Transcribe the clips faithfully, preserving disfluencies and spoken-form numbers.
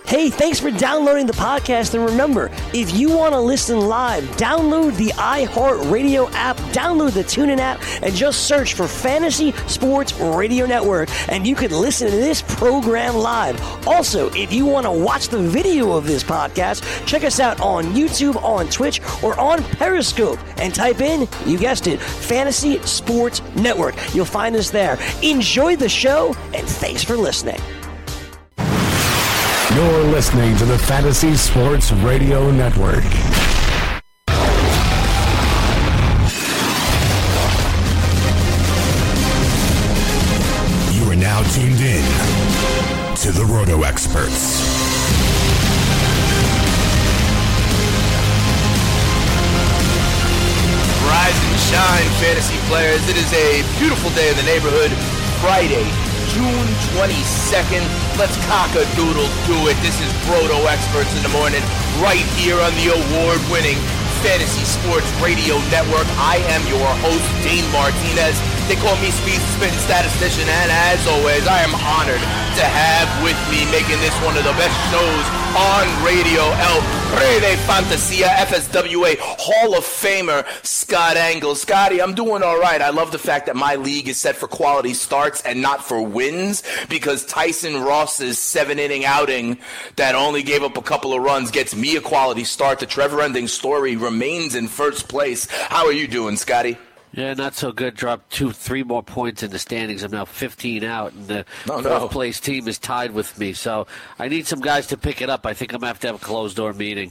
Hey, thanks for downloading the podcast. And remember, if you want to listen live, download the iHeartRadio app, download the TuneIn app, and just search for Fantasy Sports Radio Network, and you can listen to this program live. Also, if you want to watch the video of this podcast, check us out on YouTube, on Twitch, or on Periscope, and type in, you guessed it, Fantasy Sports Network. You'll find us there. Enjoy the show, and thanks for listening. You're listening to the Fantasy Sports Radio Network. You are now tuned in to the Roto Experts. Rise and shine, fantasy players. It is a beautiful day in the neighborhood. Friday, June twenty-second. Let's cock-a-doodle do it. This is Roto Experts in the morning, right here on the award-winning Fantasy Sports Radio Network. I am your host, Dane Martinez. They call me Speed Spitting Statistician, and as always, I am honored to have with me, making this one of the best shows on radio, El Rey de Fantasia, F S W A Hall of Famer, Scott Engel. Scotty, I'm doing all right. I love the fact that my league is set for quality starts and not for wins, because Tyson Ross's seven-inning outing that only gave up a couple of runs gets me a quality start. The Trevor Ending story remains in first place. How are you doing, Scotty? Yeah, not so good. Dropped two, three more points in the standings. I'm now fifteen out, and the oh, fourth no. place team is tied with me. So I need some guys to pick it up. I think I'm going to have to have a closed-door meeting.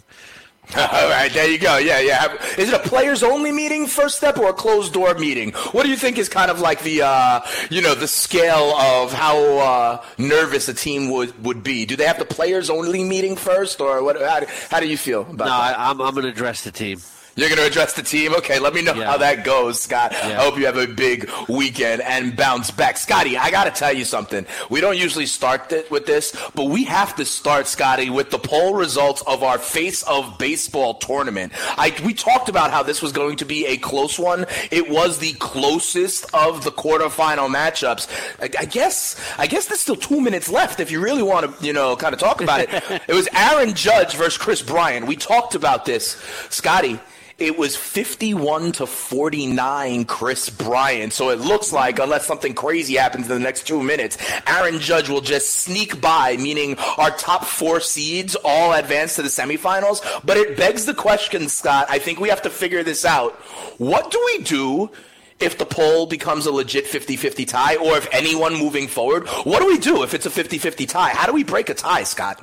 All right, there you go. Yeah, yeah. Is it a players-only meeting, first step, or a closed-door meeting? What do you think is kind of like the, uh, you know, the scale of how uh, nervous a team would, would be? Do they have the players-only meeting first, or what? How do, how do you feel about no, that? No, I'm, I'm going to address the team. You're going to address the team? Okay, let me know yeah. how that goes, Scott. Yeah. I hope you have a big weekend and bounce back. Scotty, I got to tell you something. We don't usually start th- with this, but we have to start, Scotty, with the poll results of our Face of Baseball tournament. I, we talked about how this was going to be a close one. It was the closest of the quarterfinal matchups. I, I guess I guess there's still two minutes left if you really want to, you know, kind of talk about it. It was Aaron Judge versus Chris Bryant. We talked about this, Scotty. It was fifty-one to forty-nine Chris Bryant. So it looks like, unless something crazy happens in the next two minutes, Aaron Judge will just sneak by, meaning our top four seeds all advance to the semifinals. But it begs the question, Scott, I think we have to figure this out. What do we do if the poll becomes a legit fifty-fifty tie, or if anyone moving forward? What do we do if it's a fifty-fifty tie? How do we break a tie, Scott?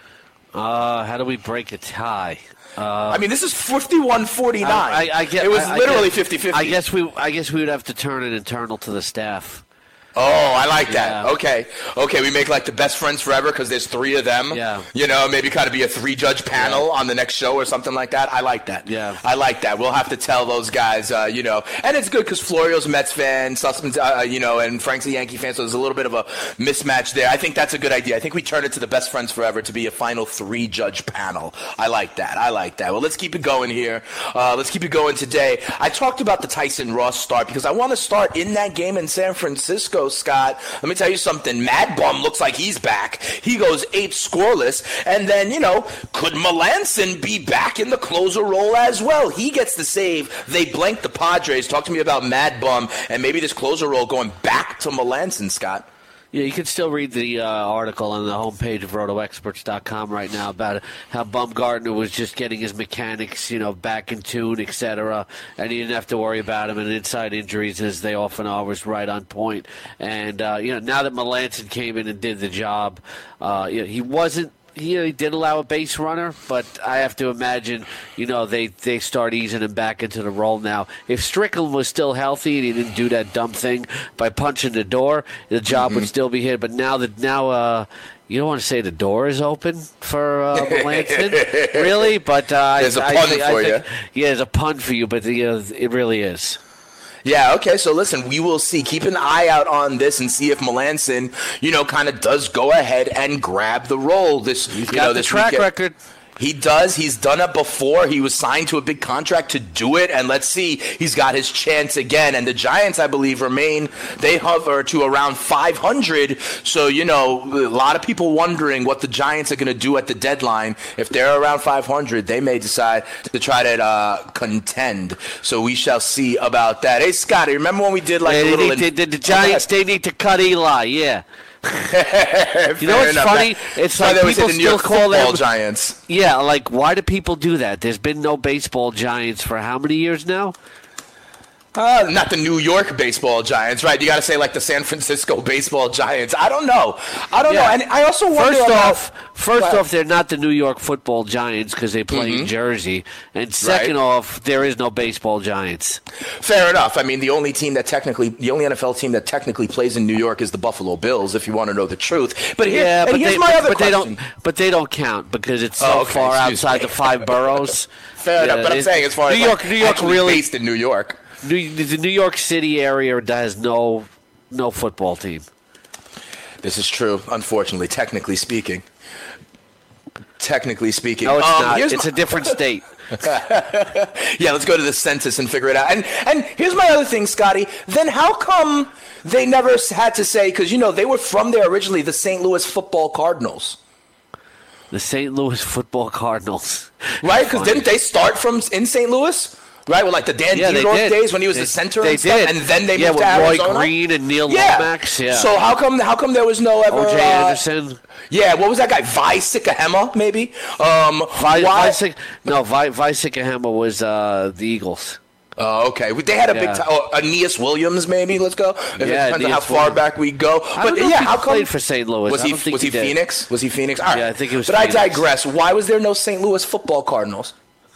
Uh, how do we break a tie? Uh, I mean, this is fifty-one forty-nine. I, I, I get, it was I, literally I fifty-fifty. I guess we, I guess we would have to turn it internal to the staff. Oh, I like that. Yeah. Okay. Okay, we make like the best friends forever because there's three of them. Yeah. You know, maybe kind of be a three-judge panel yeah. on the next show or something like that. I like that. Yeah. I like that. We'll have to tell those guys, uh, you know. And it's good because Florio's a Mets fan, Sussman's, uh, you know, and Frank's a Yankee fan, so there's a little bit of a mismatch there. I think that's a good idea. I think we turn it to the best friends forever to be a final three-judge panel. I like that. I like that. Well, let's keep it going here. Uh, let's keep it going today. I talked about the Tyson Ross start because I want to start in that game in San Francisco, Scott. Let me tell you something. Mad Bum looks like he's back. He goes eight scoreless. And then, you know, could Melanson be back in the closer role as well? He gets the save. They blanked the Padres. Talk to me about Mad Bum and maybe this closer role going back to Melanson, Scott. Yeah, you can still read the uh, article on the homepage of roto experts dot com right now about how Bumgarner was just getting his mechanics, you know, back in tune, et cetera, and he didn't have to worry about him. And inside injuries, as they often are, was right on point. And, uh, you know, now that Melanson came in and did the job, uh, you know, he wasn't, He, he did allow a base runner, but I have to imagine, you know, they, they start easing him back into the role now. If Strickland was still healthy and he didn't do that dumb thing by punching the door, the job mm-hmm. would still be here. But now that now, uh, you don't want to say the door is open for uh, Melanson, really? But uh, there's I, a pun I, for I you. think, yeah, there's a pun for you, but the, uh, it really is. Yeah, okay, so listen, we will see. Keep an eye out on this and see if Melanson, you know, kind of does go ahead and grab the role this, He's you got know, the this track weekend. record. He does. He's done it before. He was signed to a big contract to do it, and let's see. He's got his chance again. And the Giants, I believe, remain. They hover to around five hundred. So, you know, a lot of people wondering what the Giants are going to do at the deadline. If they're around five hundred, they may decide to try to uh, contend. So we shall see about that. Hey, Scotty, remember when we did like yeah, a little... They, in- the, the Giants, they need to cut Eli, yeah. You know what's enough. funny? It's like people still call them Giants. Yeah, like why do people do that? There's been no baseball Giants for how many years now? Uh, not the New York baseball Giants, right? You got to say like the San Francisco baseball Giants. I don't know. I don't yeah. know. And I also wonder first about, off, first off, they're not the New York football Giants because they play mm-hmm. in Jersey, and second right. off, there is no baseball Giants. Fair enough. I mean, the only team that technically, the only N F L team that technically plays in New York is the Buffalo Bills. If you want to know the truth, but here, yeah, but here's they, my but, other but question. they don't. But they don't count because it's so oh, okay. far Excuse outside me. the five boroughs. Fair yeah, enough. But I'm saying as far New as York, like, New York really based in New York. New, the New York City area has no no football team. This is true, unfortunately, technically speaking. Technically speaking. No, it's um, not. It's my- a different state. Yeah, let's go to the census and figure it out. And and here's my other thing, Scotty. Then how come they never had to say, because, you know, they were from there originally, the Saint Louis Football Cardinals. The Saint Louis Football Cardinals. Right? Because didn't they start from in Saint Louis? Right, with like the Dan yeah, Dierdorf days when he was they, the center they and stuff, did. and then they yeah, moved with to Arizona. Roy Green and Neil yeah. Lomax. Yeah. So how come how come there was no ever? O J uh, Anderson. Yeah, what was that guy? Vi Sikahema, maybe. Um, Vi, why? Vi, no, Vi, Vi Sikahema was uh, the Eagles. Oh, okay. They had a yeah. big time. Oh, Aeneas Williams, maybe. Let's go. If yeah, it depends Aeneas on how far Williams. back we go. I But don't know yeah, if he how come played for Saint Louis? Was I he don't think was he, he did. Phoenix? Was he Phoenix? All right. Yeah, I think it was. But Phoenix. I digress. Why was there no Saint Louis Football Cardinals?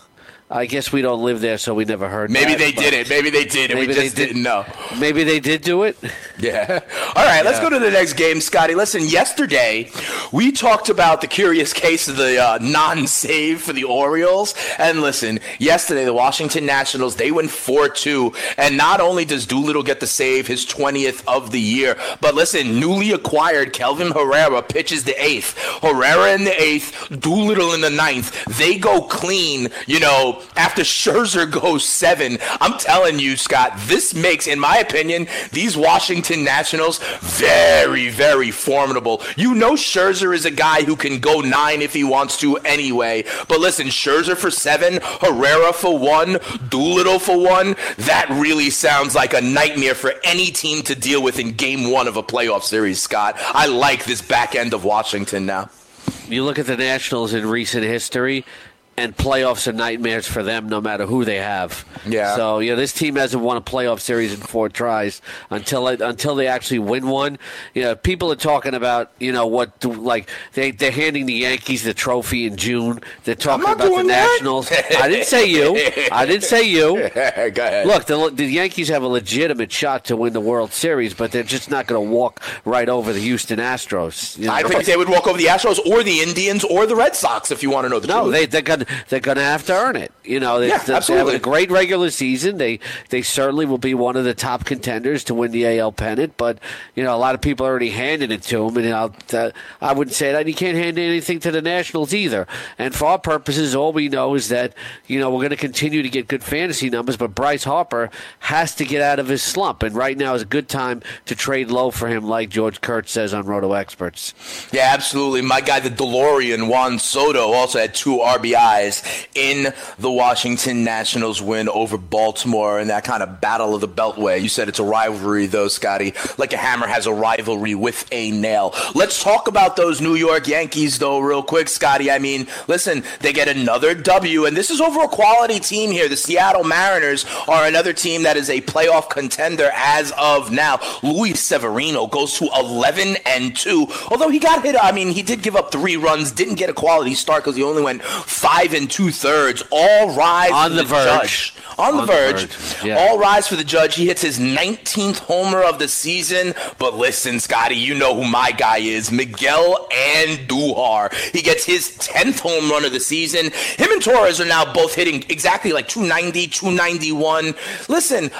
I guess we don't live there, so we never heard. Maybe that, they did it. Maybe they did, and we just did. didn't know. Maybe they did do it. Yeah. All right, let's Yeah. go to the next game, Scotty. Listen, yesterday we talked about the curious case of the uh, non-save for the Orioles. And listen, yesterday the Washington Nationals, they win four two. And not only does Doolittle get the save, his twentieth of the year, but listen, newly acquired Kelvin Herrera pitches the eighth. Herrera in the eighth, Doolittle in the ninth. They go clean, you know, after Scherzer goes seven. I'm telling you, Scott, this makes, in my opinion, these Washington Nationals very, very formidable. You know Scherzer is a guy who can go nine if he wants to anyway. But listen, Scherzer for seven, Herrera for one, Doolittle for one. That really sounds like a nightmare for any team to deal with in game one of a playoff series, Scott. I like this back end of Washington now. You look at the Nationals in recent history, and playoffs are nightmares for them no matter who they have. Yeah. So, you know, this team hasn't won a playoff series in four tries until it, until they actually win one. You know, people are talking about, you know, what, like, they, they're handing the Yankees the trophy in June. They're talking I'm not about the doing that. Nationals. I didn't say you. I didn't say you. Go ahead. Look, the, the Yankees have a legitimate shot to win the World Series, but they're just not going to walk right over the Houston Astros. You know? I think they would walk over the Astros or the Indians or the Red Sox, if you want to know the no, truth. they, they're going they're going to have to earn it. You know, they, Yeah, they're absolutely. having a great regular season. They they certainly will be one of the top contenders to win the A L pennant. But you know, a lot of people are already handing it to them, and you know, uh, I wouldn't say that. You can't hand anything to the Nationals either. And for our purposes, all we know is that you know we're going to continue to get good fantasy numbers. But Bryce Harper has to get out of his slump, and right now is a good time to trade low for him, like George Kurtz says on Roto Experts. Yeah, absolutely. My guy, the DeLorean, Juan Soto, also had two R B Is in the Washington Nationals win over Baltimore in that kind of battle of the Beltway. You said it's a rivalry, though, Scotty, like a hammer has a rivalry with a nail. Let's talk about those New York Yankees, though, real quick, Scotty. I mean, listen, they get another W, and this is over a quality team here. The Seattle Mariners are another team that is a playoff contender as of now. Luis Severino goes to eleven and two, although he got hit. I mean, he did give up three runs, didn't get a quality start because he only went five and two thirds. All rise On for the the, verge. judge. On the On the verge. verge, yeah. All rise for the judge. He hits his nineteenth homer of the season. But listen, Scotty, you know who my guy is. Miguel Andujar. He gets his tenth home run of the season. Him and Torres are now both hitting exactly like two ninety, two ninety-one. Listen,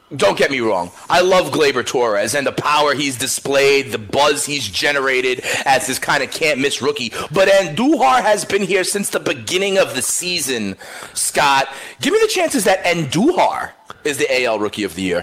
don't get me wrong. I love Gleyber Torres and the power he's displayed, the buzz he's generated as this kind of can't-miss rookie. But Andujar has been here since the beginning of the season, Scott. Give me the chances that Andujar is the A L Rookie of the Year.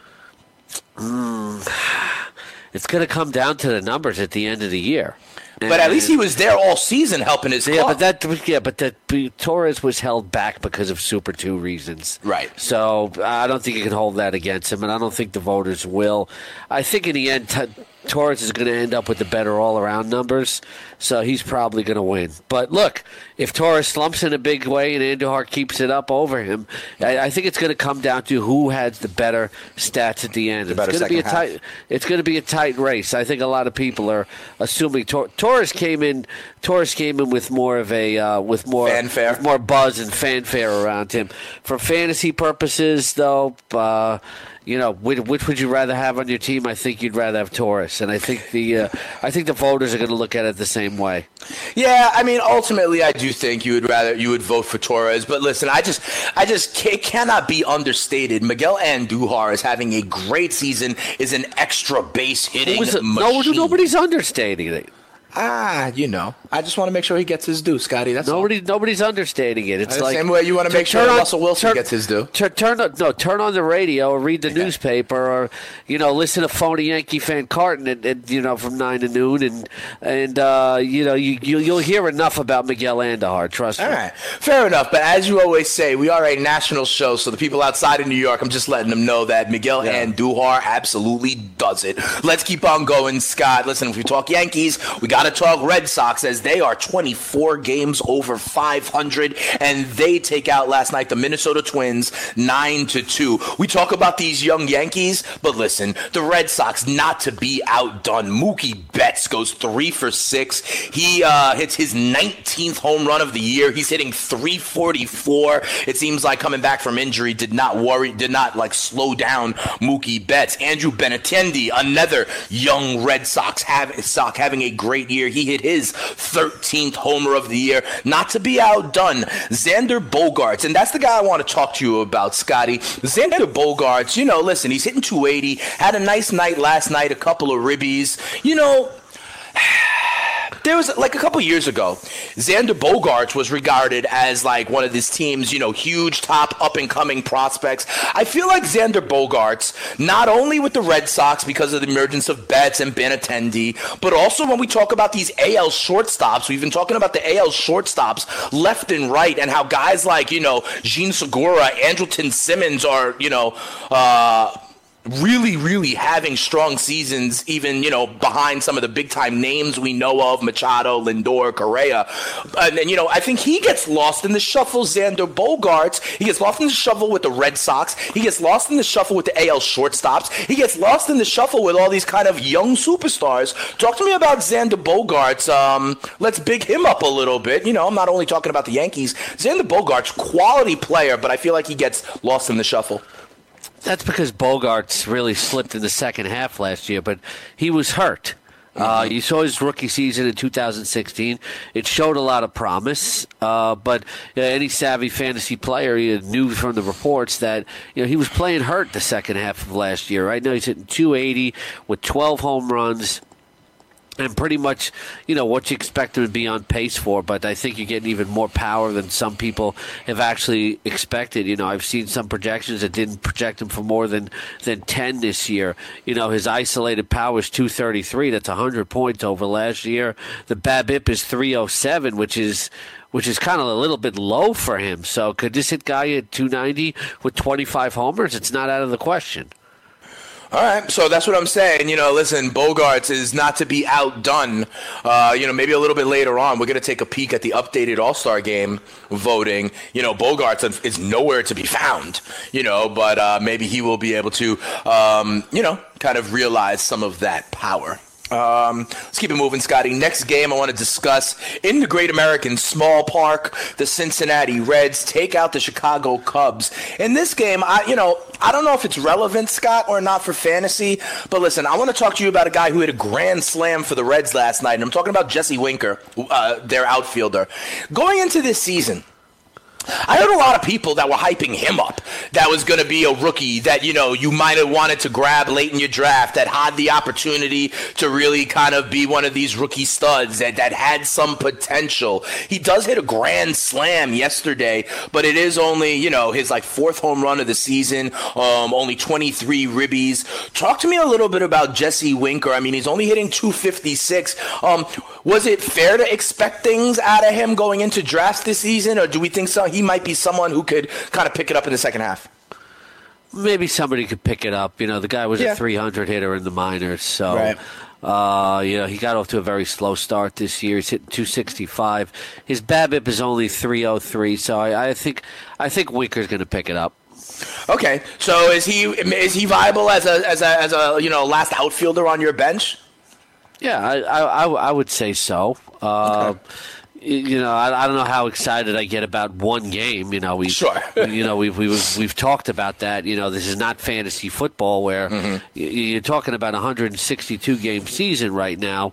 Mm, it's going to come down to the numbers at the end of the year. And, but at least he was there all season helping his yeah, club. but that yeah, but that Torres was held back because of Super two reasons. Right. So I don't think you can hold that against him, and I don't think the voters will. I think in the end, t- Torres is going to end up with the better all-around numbers, so he's probably going to win. But look, if Torres slumps in a big way and Andujar keeps it up over him, I, I think it's going to come down to who has the better stats at the end. The it's going to be a half. tight. It's going to be a tight race. I think a lot of people are assuming Tor- Torres came in. Torres came in with more of a uh, with more fanfare, with more buzz and fanfare around him. For fantasy purposes, though. Uh, You know, which, which would you rather have on your team? I think you'd rather have Torres, and I think the uh, I think the voters are going to look at it the same way. Yeah, I mean, ultimately, I do think you would rather you would vote for Torres. But listen, I just I just it cannot be understated. Miguel Andujar is having a great season. Is an extra base hitting Was it, machine. No, nobody's understating it. Ah, you know, I just want to make sure he gets his due, Scotty. That's Nobody, all. nobody's understating it. It's the like same way you want to make sure on, Russell Wilson turn, gets his due. Turn, turn on, no, turn on the radio or read the Okay. newspaper or you know listen to phony Yankee fan Carton and, and you know from nine to noon and and uh, you know you, you you'll hear enough about Miguel Andujar. Trust All me. right, fair enough. But as you always say, we are a national show, so the people outside of New York, I'm just letting them know that Miguel Yeah. Andujar absolutely does it. Let's keep on going, Scott. Listen, if we talk Yankees, we got to talk Red Sox. As they are twenty-four games over five hundred, and they take out last night the Minnesota Twins nine to two. We talk about these young Yankees, but listen, the Red Sox not to be outdone. Mookie Betts goes three for six. He uh, hits his nineteenth home run of the year. He's hitting three forty-four. It seems like coming back from injury did not worry, did not like slow down Mookie Betts. Andrew Benintendi, another young Red Sox, have, Sox having a great year. He hit his thirteenth homer of the year. Not to be outdone, Xander Bogaerts, and that's the guy I want to talk to you about, Scotty. Xander Bogaerts, you know, listen, he's hitting two eighty, had a nice night last night, a couple of ribbies. You know, there was like a couple years ago, Xander Bogaerts was regarded as like one of this team's, you know, huge top up and coming prospects. I feel like Xander Bogaerts, not only with the Red Sox because of the emergence of Betts and Benintendi, but also when we talk about these A L shortstops, we've been talking about the A L shortstops left and right, and how guys like, you know, Jean Segura, Andrelton Simmons are, you know, uh, really, really having strong seasons, even, you know, behind some of the big-time names we know of, Machado, Lindor, Correa. And, and, you know, I think he gets lost in the shuffle, Xander Bogaerts. He gets lost in the shuffle with the Red Sox. He gets lost in the shuffle with the A L shortstops. He gets lost in the shuffle with all these kind of young superstars. Talk to me about Xander Bogaerts. Um, let's big him up a little bit. You know, I'm not only talking about the Yankees. Xander Bogaerts, quality player, but I feel like he gets lost in the shuffle. That's because Bogaerts really slipped in the second half last year, but he was hurt. Uh, you saw his rookie season in two thousand sixteen. It showed a lot of promise, uh, but uh, any savvy fantasy player you knew from the reports that you know he was playing hurt the second half of last year. Right now he's hitting two eighty with twelve home runs. And pretty much, you know, what you expect him to be on pace for, but I think you're getting even more power than some people have actually expected. You know, I've seen some projections that didn't project him for more than, than ten this year. You know, his isolated power is two thirty-three. That's one hundred points over last year. The BABIP is three oh seven, which is which is kind of a little bit low for him. So could this hit guy at two ninety with twenty-five homers? It's not out of the question. All right, so that's what I'm saying. You know, listen, Bogaerts is not to be outdone. Uh, you know, maybe a little bit later on, we're going to take a peek at the updated All-Star Game voting. You know, Bogaerts is nowhere to be found, you know, but uh, maybe he will be able to, um, you know, kind of realize some of that power. Um, let's keep it moving, Scotty. Next game I want to discuss in the Great American Small Park. The Cincinnati Reds take out the Chicago Cubs. In this game, I, you know, I don't know if it's relevant, Scott, or not for fantasy, but listen, I want to talk to you about a guy who hit a grand slam for the Reds last night, and I'm talking about Jesse Winker, uh, their outfielder. Going into this season, I heard a lot of people that were hyping him up. That was going to be a rookie that, you know, you might have wanted to grab late in your draft, that had the opportunity to really kind of be one of these rookie studs, that, that had some potential. He does hit a grand slam yesterday, but it is only, you know, his like fourth home run of the season, um, only twenty-three ribbies. Talk to me a little bit about Jesse Winker. I mean, he's only hitting two fifty-six. Um, was it fair to expect things out of him going into drafts this season, or do we think so? He might be someone who could kind of pick it up in the second half. Maybe somebody could pick it up. You know, the guy was yeah. a three hundred hitter in the minors, so right. uh, you know he got off to a very slow start this year. He's hitting two sixty-five. His BABIP is only three oh three, so I, I think I think Winker's going to pick it up. Okay, so is he is he viable as a as a as a you know last outfielder on your bench? Yeah, I I, I would say so. Uh, okay. You know, I, I don't know how excited I get about one game. You know, we, sure. you know, we've we've we've talked about that. You know, this is not fantasy football where mm-hmm. you're talking about a one hundred sixty-two game season right now.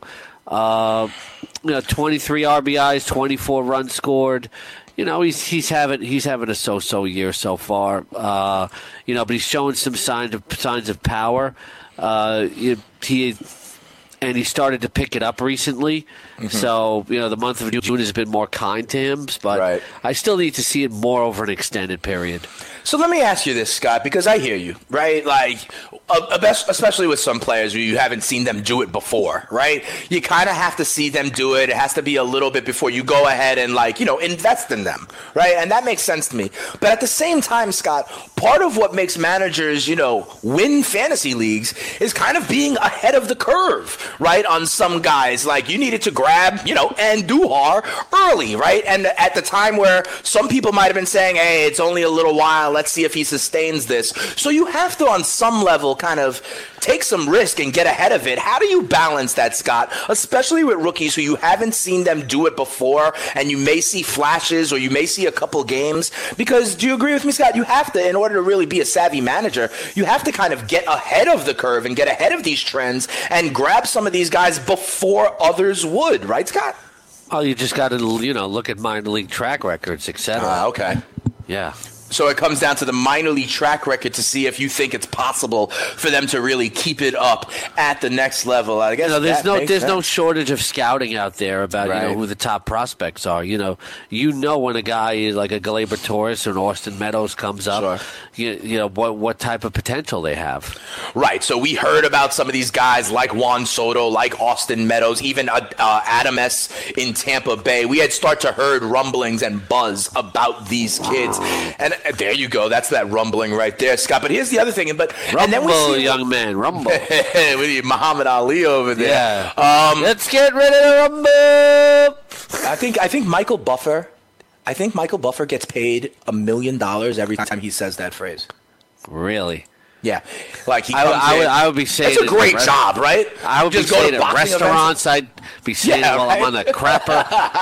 Uh, you know, twenty-three R B Is, twenty-four runs scored. You know, he's he's having he's having a so-so year so far. Uh, you know, but he's showing some signs of signs of power. Uh, he. he And he started to pick it up recently. Mm-hmm. So, you know, the month of June has been more kind to him. But right. I still need to see it more over an extended period. So let me ask you this, Scott, because I hear you, right? Like, especially with some players where you haven't seen them do it before, right? You kind of have to see them do it. It has to be a little bit before you go ahead and, like, you know, invest in them, right? And that makes sense to me. But at the same time, Scott, part of what makes managers, you know, win fantasy leagues is kind of being ahead of the curve, right? On some guys, like, you needed to grab, you know, Andujar early, right? And at the time where some people might have been saying, hey, it's only a little while, let's see if he sustains this. So you have to, on some level, kind of take some risk and get ahead of it. How do you balance that, Scott? Especially with rookies who you haven't seen them do it before, and you may see flashes or you may see a couple games. Because do you agree with me, Scott? You have to, in order to really be a savvy manager, you have to kind of get ahead of the curve and get ahead of these trends and grab some of these guys before others would, right, Scott? Oh, you just got to, you know, look at minor league track records, et cetera. Uh, okay. Yeah. So it comes down to the minor league track record to see if you think it's possible for them to really keep it up at the next level. I guess you know, there's no there's sense. no shortage of scouting out there about right. you know who the top prospects are. You know, you know when a guy is like a Gleyber Torres or an Austin Meadows comes up, sure. you, you know what what type of potential they have. Right. So we heard about some of these guys like Juan Soto, like Austin Meadows, even uh, uh, Adam S. in Tampa Bay. We had start to heard rumblings and buzz about these kids, and uh, there you go. That's that rumbling right there, Scott. But here's the other thing. But rumble, and then we see, young man, rumble. We need Muhammad Ali over there. Yeah. Um, Let's get ready to rumble. I think I think Michael Buffer. I think Michael Buffer gets paid a million dollars every time he says that phrase. Really? Yeah, like he I, comes I, in. would, I would be saying it's a great rest- job, right? I would just be go saying to at restaurants. Events. I'd be saying yeah, it while right? I'm on the crapper.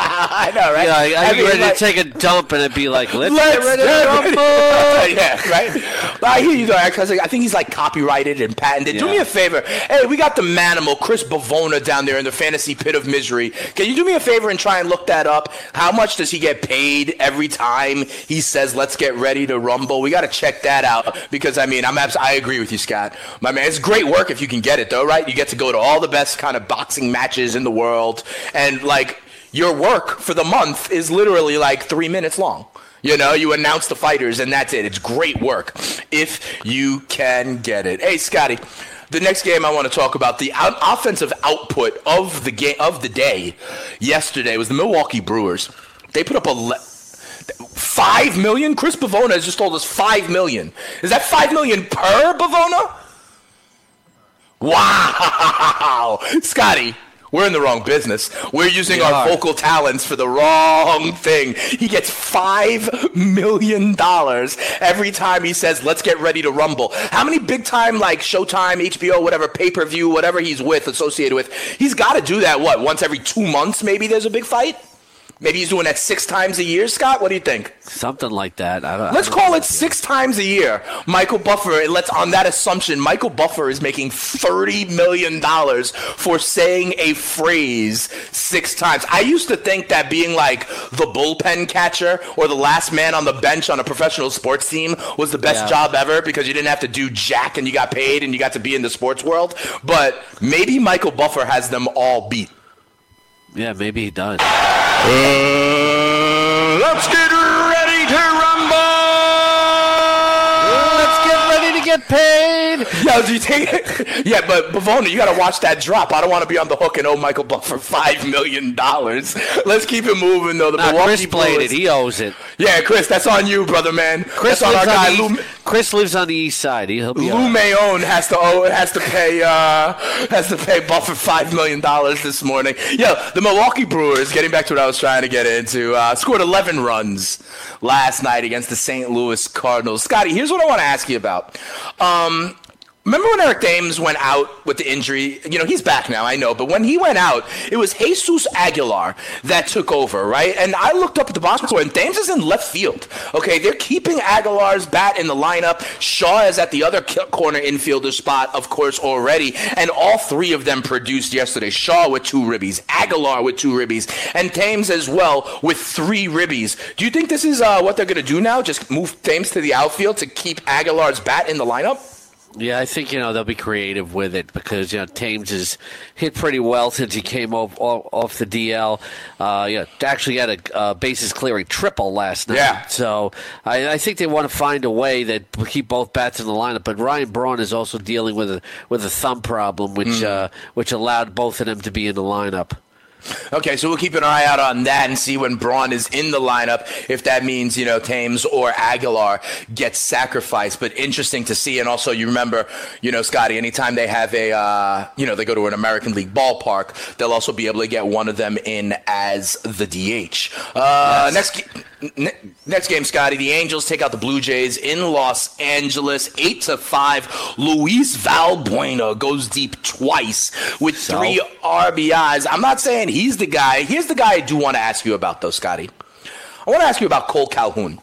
I know, right? Yeah, I'd I be mean, ready like, to take a dump, and it'd be like, let's, let's get ready to rumble. Yeah, right? But I hear you, though, because I think he's like copyrighted and patented. Yeah. Do me a favor. Hey, we got the manimal, Chris Bavona, down there in the fantasy pit of misery. Can you do me a favor and try and look that up? How much does he get paid every time he says, let's get ready to rumble? We got to check that out because, I mean, I'm abs- I agree with you, Scott. My man, it's great work if you can get it, though, right? You get to go to all the best kind of boxing matches in the world, and, like, your work for the month is literally, like, three minutes long. You know, you announce the fighters, and that's it. It's great work if you can get it. Hey, Scotty, the next game I want to talk about, the out- offensive output of the game of the day yesterday was the Milwaukee Brewers. They put up a le- five million. Chris Bavona has just told us five million. Is that five million per Bavona? Wow, Scotty. We're in the wrong business. We're using we our are. vocal talents for the wrong thing. He gets five million dollars every time he says, let's get ready to rumble. How many big-time, like Showtime, H B O, whatever, pay-per-view, whatever he's with, associated with, he's got to do that, what, once every two months maybe there's a big fight? Maybe he's doing that six times a year, Scott? What do you think? Something like that. I don't, Let's I don't call know. it six times a year. Michael Buffer, let's on that assumption, Michael Buffer is making thirty million dollars for saying a phrase six times. I used to think that being like the bullpen catcher or the last man on the bench on a professional sports team was the best Yeah. job ever because you didn't have to do jack and you got paid and you got to be in the sports world. But maybe Michael Buffer has them all beat. Yeah, maybe he does. Uh, let's get ready to rumble! Let's get ready to get paid. Yo, do you think? Yeah, but Bavona, you got to watch that drop. I don't want to be on the hook and owe Michael Buffer five million dollars. Let's keep it moving, though. The Nah, Milwaukee Chris played Brewers- it. He owes it. Yeah, Chris, that's on you, brother, man. Chris that's on our lives guy, on the Lou. east, Chris lives on the east side. He- He'll be all Lou right. Mayon has to owe, has to pay uh, has to pay Buffer five million dollars this morning. Yo, the Milwaukee Brewers, getting back to what I was trying to get into, uh, scored eleven runs last night against the Saint Louis Cardinals. Scotty, here's what I want to ask you about. Um, Remember when Eric Thames went out with the injury? You know, he's back now, I know. But when he went out, it was Jesus Aguilar that took over, right? And I looked up at the box score, and Thames is in left field. Okay, they're keeping Aguilar's bat in the lineup. Shaw is at the other corner infielder spot, of course, already. And all three of them produced yesterday. Shaw with two ribbies, Aguilar with two ribbies, and Thames as well with three ribbies. Do you think this is uh, what they're going to do now? Just move Thames to the outfield to keep Aguilar's bat in the lineup? Yeah, I think, you know, they'll be creative with it because, you know, Thames has hit pretty well since he came off, off, off the D L. Uh, yeah, actually had a uh, bases clearing triple last night. Yeah. So I, I think they want to find a way that will keep both bats in the lineup. But Ryan Braun is also dealing with a with a thumb problem, which Mm. uh, which allowed both of them to be in the lineup. Okay, so we'll keep an eye out on that and see when Braun is in the lineup, if that means, you know, Thames or Aguilar gets sacrificed. But interesting to see. And also, you remember, you know, Scotty, anytime they have a, uh, you know, they go to an American League ballpark, they'll also be able to get one of them in as the D H. Uh, Yes. Next ne- next game, Scotty, the Angels take out the Blue Jays in Los Angeles, eight to five. Luis Valbuena goes deep twice with So? three R B Is. I'm not saying he's the guy. Here's the guy I do want to ask you about, though, Scotty. I want to ask you about Cole Calhoun.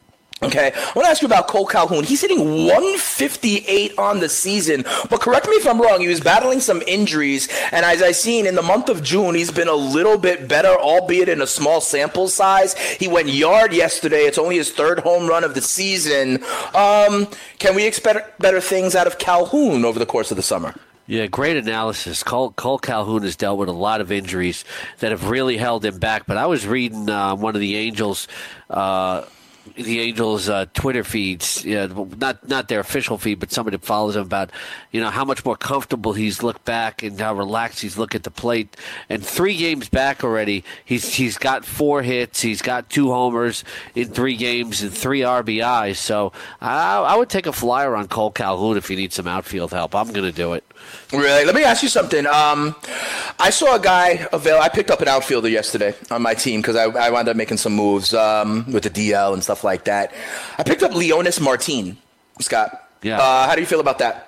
Okay, I want to ask you about Cole Calhoun. He's hitting one fifty-eight on the season, but correct me if I'm wrong. He was battling some injuries, and as I've seen in the month of June, he's been a little bit better, albeit in a small sample size. He went yard yesterday. It's only his third home run of the season. Um, can we expect better things out of Calhoun over the course of the summer? Yeah, great analysis. Cole, Cole Calhoun has dealt with a lot of injuries that have really held him back. But I was reading uh, one of the Angels, uh, the Angels' uh, Twitter feeds, yeah, not not their official feed, but somebody that follows him about, you know, how much more comfortable he's looked back and how relaxed he's looked at the plate. And three games back already, he's he's got four hits, he's got two homers in three games and three R B Is. So I, I would take a flyer on Cole Calhoun if you need some outfield help. I'm going to do it. Really? Let me ask you something. Um, I saw a guy avail. I picked up an outfielder yesterday on my team because I, I wound up making some moves um, with the D L and stuff like that. I picked up Leonis Martin, Scott. Yeah. Uh, how do you feel about that?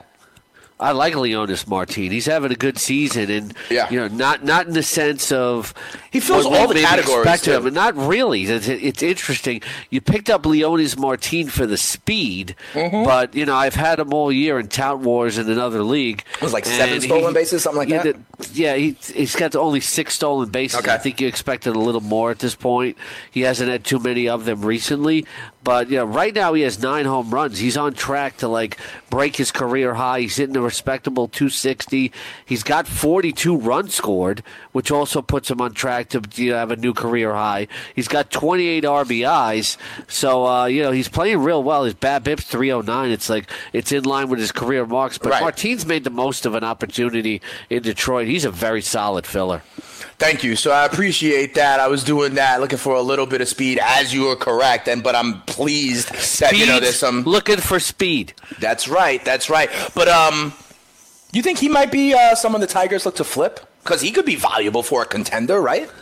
I like Leonis Martin. He's having a good season, and Yeah. you know, not not in the sense of He fills what we all the maybe categories, expected of too. him. Not really. It's, it's interesting. You picked up Leonis Martin for the speed, Mm-hmm. but you know, I've had him all year in Tout Wars in another league. It was like seven and stolen bases, something like he that? did- yeah, he, he's got only six stolen bases. Okay. I think you expected a little more at this point. He hasn't had too many of them recently, but you know, right now he has nine home runs. He's on track to like break his career high. He's hitting a respectable two sixty. He's got forty-two runs scored, which also puts him on track to you know, have a new career high. He's got twenty-eight R B Is, so uh, you know he's playing real well. His BABIP's three oh nine. It's like it's in line with his career marks. But Right. Martin's made the most of an opportunity in Detroit. He's a very solid filler. Thank you. So I appreciate that. I was doing that, looking for a little bit of speed, as you were correct. And but I'm pleased that you know there's some. Looking for speed. That's right. That's right. But um, you think he might be uh, someone the Tigers look to flip? Because he could be valuable for a contender, right?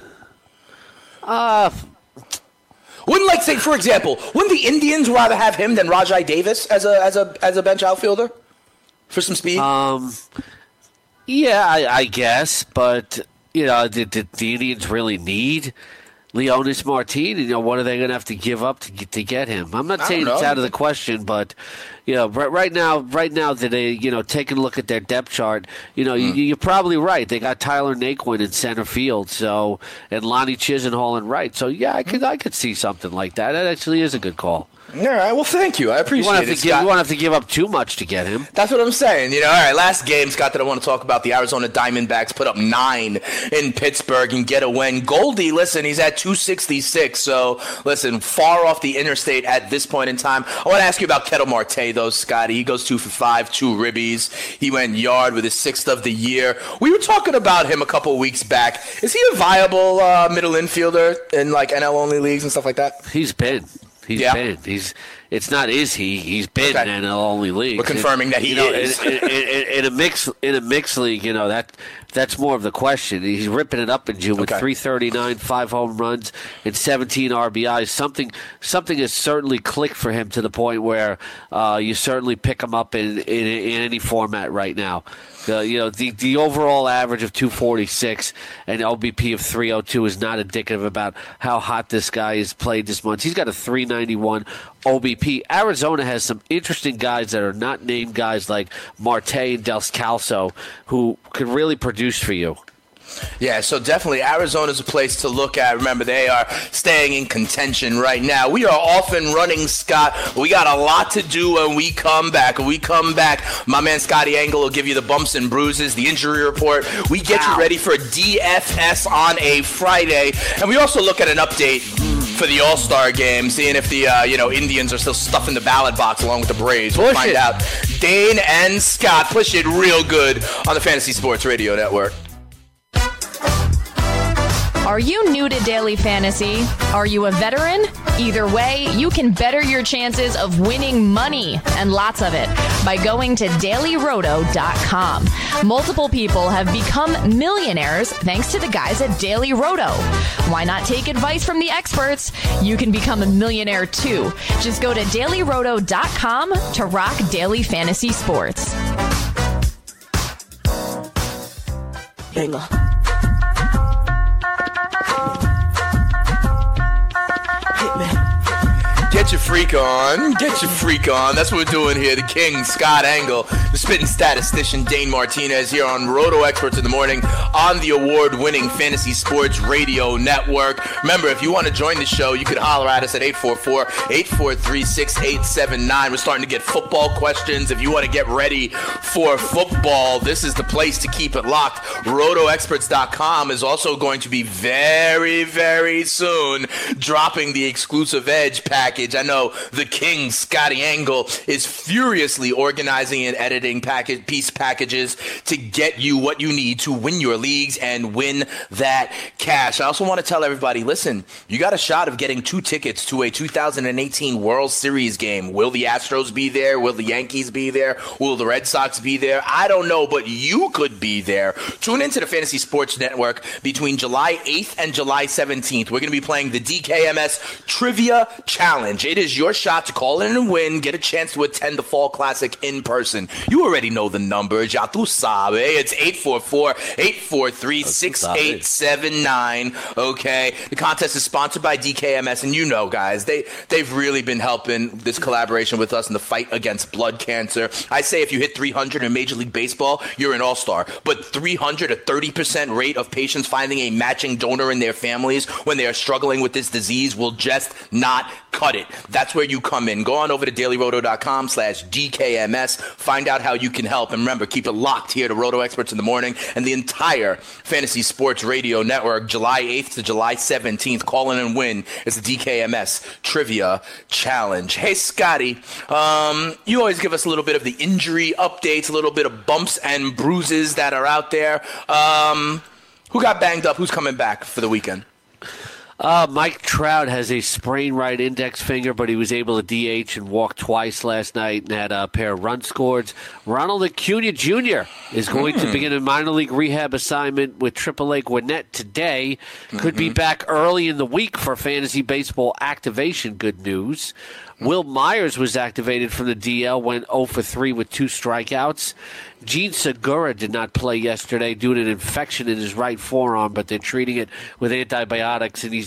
Uh, Wouldn't like say, for example, wouldn't the Indians rather have him than Rajai Davis as a as a as a bench outfielder for some speed? um, yeah, I, I guess, but you know, did, did the Indians really need Leonis Martin, you know, what are they going to have to give up to get, to get him? I'm not saying it's out of the question, but you know, right, right now, right now that they, you know, taking a look at their depth chart, you know, mm. you, you're probably right. They got Tyler Naquin in center field, so and Lonnie Chisenhall in right. So yeah, I could I could see something like that. That actually is a good call. All right, well, thank you. I appreciate you won't it, give, Scott. You won't have to give up too much to get him. That's what I'm saying. You know, all right, last game, Scott, that I want to talk about. The Arizona Diamondbacks put up nine in Pittsburgh and get a win. Goldie, listen, he's at two sixty-six, so, listen, far off the interstate at this point in time. I want to ask you about Ketel Marte, though, Scotty. He goes two for five, two ribbies. He went yard with his sixth of the year. We were talking about him a couple of weeks back. Is he a viable uh, middle infielder in, like, N L-only leagues and stuff like that? He's been. He's yeah. been. He's. It's not is he. He's been okay. in N L-only leagues. We're confirming it, that he you know, is. in, in, in, in a mix in a mixed league, you know that that's more of the question. He's ripping it up in June with okay. three thirty-nine, five home runs, and seventeen R B Is. Something something has certainly clicked for him to the point where uh, you certainly pick him up in, in, in any format right now. Uh, you know, the, the overall average of two forty-six and O B P of three oh two is not indicative about how hot this guy has played this month. He's got a three ninety-one O B P. Arizona has some interesting guys that are not named guys like Marte and Descalso who could really produce for you. Yeah, so definitely Arizona's a place to look at. Remember, they are staying in contention right now. We are off and running, Scott. We got a lot to do when we come back. When we come back, my man Scotty Engel will give you the bumps and bruises, the injury report. We get wow. you ready for D F S on a Friday. And we also look at an update for the All-Star game, seeing if the uh, you know Indians are still stuffing the ballot box along with the Braves. We'll push find it. out. Dane and Scott push it real good on the Fantasy Sports Radio Network. Are you new to Daily Fantasy? Are you a veteran? Either way, you can better your chances of winning money, and lots of it, by going to daily roto dot com. Multiple people have become millionaires thanks to the guys at Daily Roto. Why not take advice from the experts? You can become a millionaire too. Just go to daily roto dot com to rock daily fantasy sports. Bingo. Get your freak on. Get your freak on. That's what we're doing here. The King, Scott Engel, the spitting statistician, Dane Martinez, here on Roto Experts in the Morning on the award-winning Fantasy Sports Radio Network. Remember, if you want to join the show, you can holler at us at eight four four, eight four three, six eight seven nine. We're starting to get football questions. If you want to get ready for football, this is the place to keep it locked. roto experts dot com is also going to be very, very soon dropping the exclusive Edge package. I know the King, Scotty Engel, is furiously organizing and editing package, piece packages to get you what you need to win your leagues and win that cash. I also want to tell everybody, listen, you got a shot of getting two tickets to a two thousand eighteen World Series game. Will the Astros be there? Will the Yankees be there? Will the Red Sox be there? I don't know, but you could be there. Tune into the Fantasy Sports Network between July eighth and July seventeenth. We're going to be playing the D K M S Trivia Challenge. It is your shot to call in and win, get a chance to attend the Fall Classic in person. You already know the numbers. Ya tu sabe. It's eight four four, eight four three, six eight seven nine. Okay. The contest is sponsored by D K M S, and you know, guys, they, they've really been helping this collaboration with us in the fight against blood cancer. I say if you hit three hundred in Major League Baseball, you're an all-star. But three hundred, a thirty percent rate of patients finding a matching donor in their families when they are struggling with this disease will just not cut it. That's where you come in. Go on over to daily roto dot com slash D K M S. Find out how you can help. And remember, keep it locked here to Roto Experts in the Morning and the entire Fantasy Sports Radio Network, July eighth to July seventeenth. Call in and win. It's the D K M S Trivia Challenge. Hey, Scotty, um, you always give us a little bit of the injury updates, a little bit of bumps and bruises that are out there. Um, who got banged up? Who's coming back for the weekend? Uh, Mike Trout has a sprained right index finger, but he was able to D H and walk twice last night and had a pair of runs scored. Ronald Acuna Junior is going mm. to begin a minor league rehab assignment with triple A Gwinnett today. Mm-hmm. Could be back early in the week for fantasy baseball activation. Good news. Will Myers was activated from the D L, went oh for three with two strikeouts. Gene Segura did not play yesterday due to an infection in his right forearm, but they're treating it with antibiotics, and he's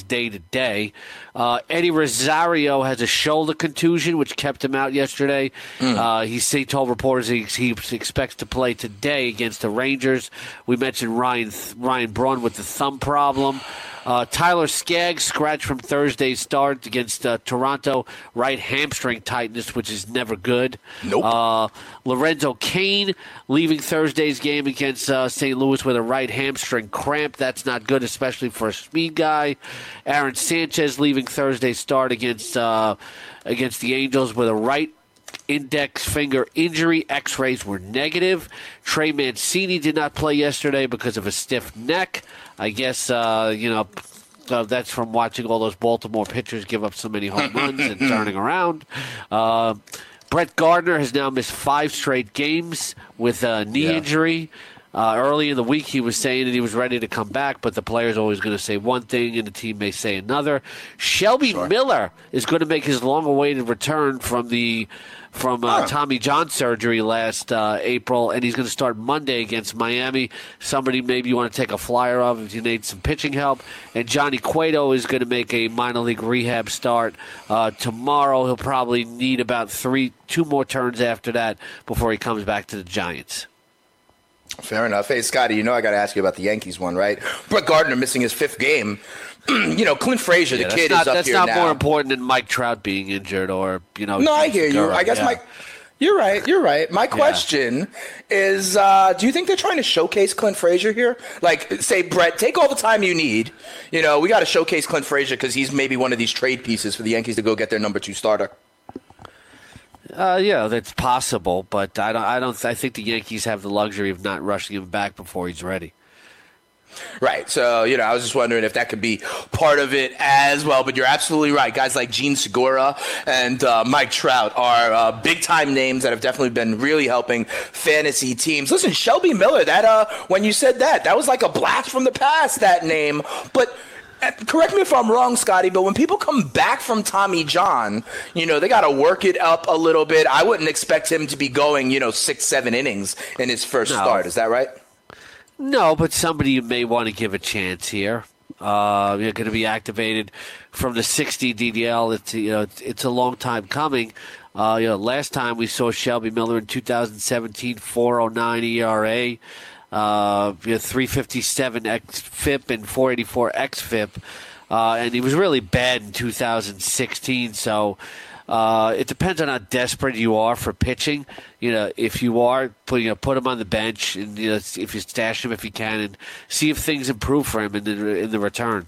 plays day to day. Uh, Eddie Rosario has a shoulder contusion, which kept him out yesterday. Mm. Uh, he, he told reporters he, he expects to play today against the Rangers. We mentioned Ryan Ryan Braun with the thumb problem. Uh, Tyler Skaggs scratched from Thursday's start against uh, Toronto, right hamstring tightness, which is never good. Nope. Uh, Lorenzo Cain leaving Thursday's game against uh, Saint Louis with a right hamstring cramp. That's not good, especially for a speed guy. Aaron Sanchez leaving Thursday's start against uh, against the Angels with a right index finger injury. X-rays were negative. Trey Mancini did not play yesterday because of a stiff neck. I guess, uh, you know, uh, that's from watching all those Baltimore pitchers give up so many home runs and turning around. Uh, Brett Gardner has now missed five straight games with a knee yeah. injury. Uh, early in the week, he was saying that he was ready to come back, but the player's always going to say one thing and the team may say another. Shelby sure. Miller is going to make his long-awaited return from the from uh, huh. Tommy John surgery last uh, April, and he's going to start Monday against Miami. Somebody maybe you want to take a flyer of if you need some pitching help. And Johnny Cueto is going to make a minor league rehab start uh, tomorrow. He'll probably need about three, two more turns after that before he comes back to the Giants. Fair enough. Hey, Scotty, you know I got to ask you about the Yankees one, right? Brett Gardner missing his fifth game. you know, Clint Frazier, yeah, the kid not, is up that's here now. That's not now. more important than Mike Trout being injured or, you know. No, I hear you. Segura. I guess yeah. Mike – you're right. You're right. My question yeah. is, uh, do you think they're trying to showcase Clint Frazier here? Like, say, Brett, take all the time you need. You know, we got to showcase Clint Frazier because he's maybe one of these trade pieces for the Yankees to go get their number two starter. Uh, yeah, that's possible, but I don't. I don't. I think the Yankees have the luxury of not rushing him back before he's ready. Right. So, you know, I was just wondering if that could be part of it as well. But you're absolutely right. Guys like Gene Segura and uh, Mike Trout are uh, big-time names that have definitely been really helping fantasy teams. Listen, Shelby Miller, that uh, when you said that, that was like a blast from the past, that name. But correct me if I'm wrong, Scotty, but when people come back from Tommy John, you know, they got to work it up a little bit. I wouldn't expect him to be going, you know, six, seven innings in his first no. start. Is that right? No, but somebody you may want to give a chance here. Uh, you're going to be activated from the sixty D D L. It's, you know, it's, it's a long time coming. Uh, you know, last time we saw Shelby Miller in two thousand seventeen, four oh nine E R A, uh, you know, three fifty-seven X F I P and four eighty-four X F I P, uh, and he was really bad in two thousand sixteen. So uh, it depends on how desperate you are for pitching. You know, if you are, put you know, put him on the bench, and you know, if you stash him if you can, and see if things improve for him in the in the return.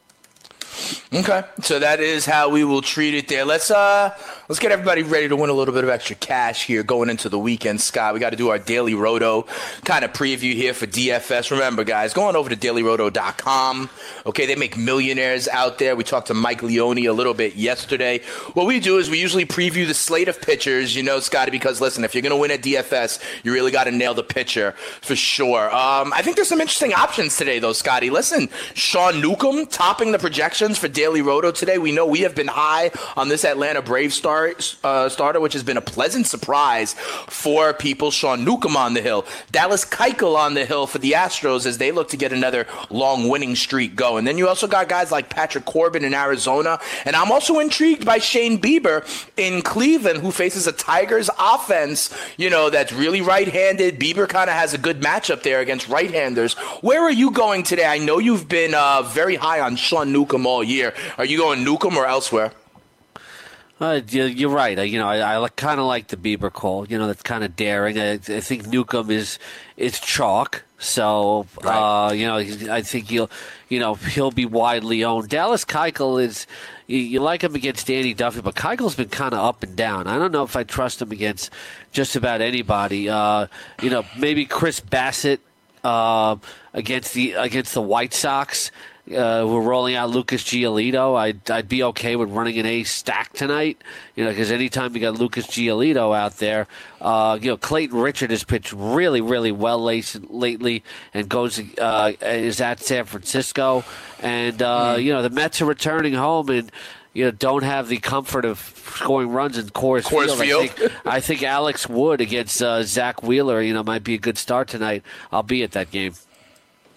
Okay, so that is how we will treat it there. Let's uh, let's get everybody ready to win a little bit of extra cash here going into the weekend, Scott. We got to do our Daily Roto kind of preview here for D F S. Remember, guys, going over to daily roto dot com. Okay, they make millionaires out there. We talked to Mike Leone a little bit yesterday. What we do is we usually preview the slate of pitchers, you know, Scotty, because, listen, if you're going to win at D F S, you really got to nail the pitcher for sure. Um, I think there's some interesting options today, though, Scotty. Listen, Sean Newcomb topping the projections for Daily Roto today. We know we have been high on this Atlanta Braves star, uh, starter, which has been a pleasant surprise for people. Sean Newcomb on the hill. Dallas Keuchel on the hill for the Astros as they look to get another long winning streak going. Then you also got guys like Patrick Corbin in Arizona. And I'm also intrigued by Shane Bieber in Cleveland, who faces a Tigers offense, you know, that's really right-handed. Bieber kind of has a good matchup there against right-handers. Where are you going today? I know you've been uh, very high on Sean Newcomb all year. Are you going Newcomb or elsewhere? Uh, you're right. You know, I, I kind of like the Bieber call. You know, that's kind of daring. I, I think Newcomb is is chalk. So, right. uh, you know, I think he'll, you know, he'll be widely owned. Dallas Keuchel is, you, you like him against Danny Duffy, but Keuchel's been kind of up and down. I don't know if I trust him against just about anybody. Uh, you know, maybe Chris Bassett uh, against the against the White Sox. Uh, we're rolling out Lucas Giolito. I'd, I'd be okay with running an A stack tonight, you know, because anytime you got Lucas Giolito out there, uh, you know, Clayton Richard has pitched really, really well late, lately and goes uh, is at San Francisco. And, uh, mm. you know, the Mets are returning home and, you know, don't have the comfort of scoring runs in Coors, Coors Field. I think, I think Alex Wood against uh, Zach Wheeler, you know, might be a good start tonight. I'll be at that game.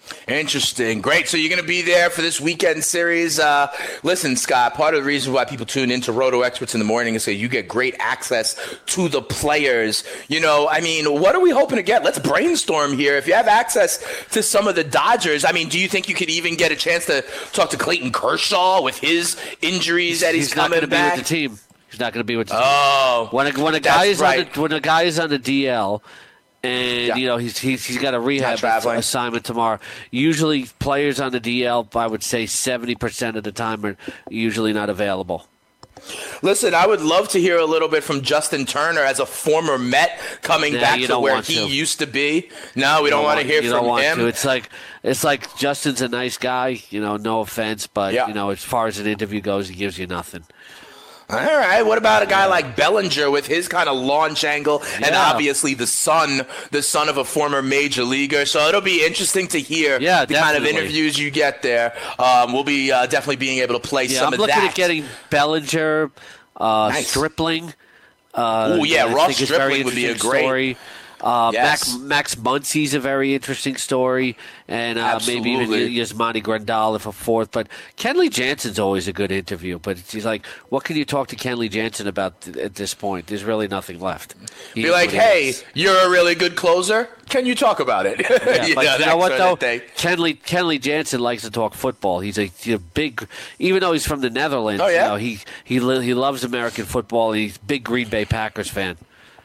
Interesting. Great. So you're going to be there for this weekend series. Uh, listen, Scott, part of the reason why people tune into Roto Experts in the morning is that you get great access to the players. You know, I mean, what are we hoping to get? Let's brainstorm here. If you have access to some of the Dodgers, I mean, do you think you could even get a chance to talk to Clayton Kershaw with his injuries that he's, he's coming not back? Be with the team. He's not going to be with the team. Oh, when a, when a guy is right. on the, when a guy is on the D L. And, yeah. you know, he's, he's he's got a rehab assignment tomorrow. Usually players on the D L, I would say seventy percent of the time are usually not available. Listen, I would love to hear a little bit from Justin Turner as a former Met coming nah, back to where he to. used to be. No, we you don't, don't want to hear you from don't want him. To. It's like it's like Justin's a nice guy, you know, no offense, but, yeah. you know, as far as an interview goes, he gives you nothing. All right. What about a guy like Bellinger with his kind of launch angle and yeah. obviously the son, the son of a former major leaguer? So it'll be interesting to hear yeah, the definitely. kind of interviews you get there. Um, we'll be uh, definitely being able to play yeah, some I'm of looking that. at getting Bellinger, uh, nice. Stripling. Uh, oh yeah, I Ross think Stripling would be a great. Story. Uh, yes. Max, Max Muncy's a very interesting story, and uh, maybe even Yasmani Grandal if a fourth. But Kenley Jansen's always a good interview. But he's like, what can you talk to Kenley Jansen about th- at this point? There's really nothing left. He Be like, hey, is. you're a really good closer. Can you talk about it? Yeah, you but know, you know what though? Thing. Kenley Kenley Jansen likes to talk football. He's a, he's a big, even though he's from the Netherlands. Oh yeah. You know, he he he loves American football. And he's a big Green Bay Packers fan.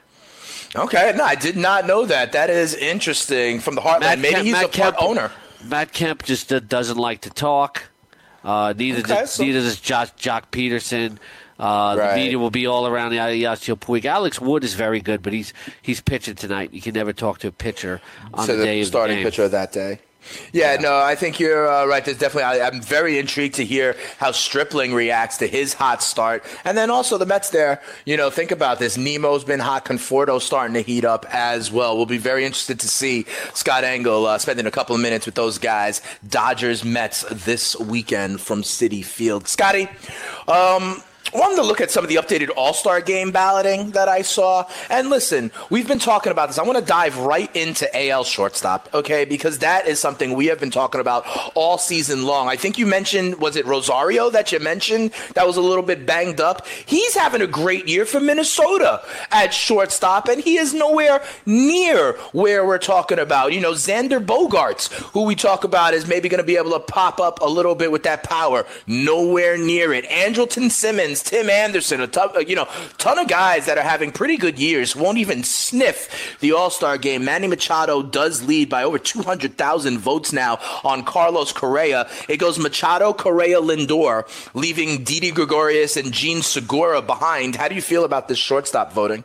Okay, no, I did not know that. That is interesting from the heartland. Matt Maybe Kemp, he's Matt a part Kemp, owner. Matt Kemp just uh, doesn't like to talk. Uh, neither, okay, does, so. neither does Josh, Jock Peterson. Uh, right. The media will be all around the Yasiel Puig. Alex Wood is very good, but he's he's pitching tonight. You can never talk to a pitcher on so the day the of starting the game. pitcher of that day. Yeah, yeah, no, I think you're uh, right. There's definitely. I, I'm very intrigued to hear how Stripling reacts to his hot start, and then also the Mets. There, you know, think about this. Nemo's been hot. Conforto's starting to heat up as well. We'll be very interested to see Scott Engel uh, spending a couple of minutes with those guys. Dodgers Mets this weekend from Citi Field. Scotty, um. I wanted to look at some of the updated All-Star Game balloting that I saw. And listen, we've been talking about this. I want to dive right into A L shortstop, okay, because that is something we have been talking about all season long. I think you mentioned, was it Rosario that you mentioned that was a little bit banged up? He's having a great year for Minnesota at shortstop, and he is nowhere near where we're talking about. You know, Xander Bogaerts, who we talk about is maybe going to be able to pop up a little bit with that power. Nowhere near it. Andrelton Simmons, Tim Anderson, a ton, you know, ton of guys that are having pretty good years won't even sniff the All-Star game. Manny Machado does lead by over two hundred thousand votes now on Carlos Correa. It goes Machado, Correa, Lindor, leaving Didi Gregorius and Gene Segura behind. How do you feel about this shortstop voting?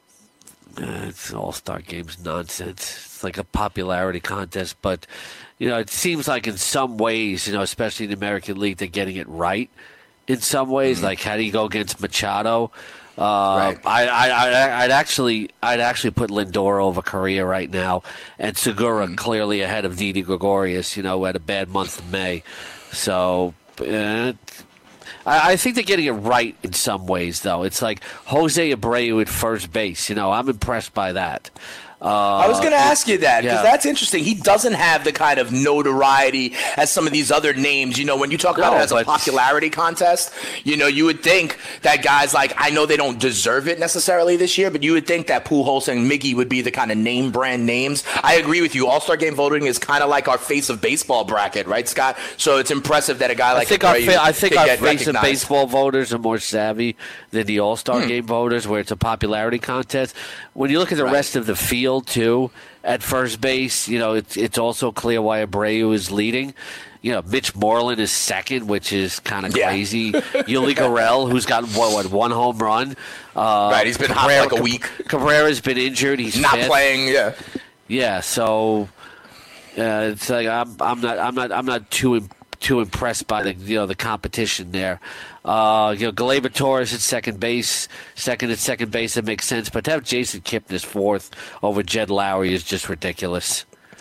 Uh, it's All-Star game's nonsense. It's like a popularity contest, but, you know, it seems like in some ways, you know, especially in the American League, they're getting it right. In some ways, mm-hmm. like how do you go against Machado? Uh, right. I, I, I'd actually, I'd actually put Lindor over Correa right now, and Segura mm-hmm. clearly ahead of Didi Gregorius. You know, who had a bad month in May, so uh, I, I think they're getting it right in some ways. Though it's like Jose Abreu at first base. You know, I'm impressed by that. Uh, I was going to ask you that because yeah. that's interesting. He doesn't have the kind of notoriety as some of these other names. You know, when you talk about no, it as a but... popularity contest, you know, you would think that guys like, I know they don't deserve it necessarily this year, but you would think that Pujols and Miggy would be the kind of name brand names. I agree with you. All-Star game voting is kind of like our face of baseball bracket, right, Scott? So it's impressive that a guy like I think our, Abreu fa- I think our face recognized. of baseball voters are more savvy than the All-Star hmm. game voters, where it's a popularity contest. When you look at the right. rest of the field, too, at first base, you know, it's it's also clear why Abreu is leading. You know, Mitch Moreland is second, which is kind of yeah. crazy. Yuli Gurriel, who's got what, what one home run. Uh, right, he's been Cabrera, hot for like a week. Cabrera's been injured. He's not fifth. playing. Yeah, yeah. So uh, it's like I'm I'm not I'm not I'm not too too impressed by the you know the competition there. Uh, you know, Gleyber Torres at second base, second at second base, that makes sense. But to have Jason Kipnis fourth over Jed Lowry is just ridiculous.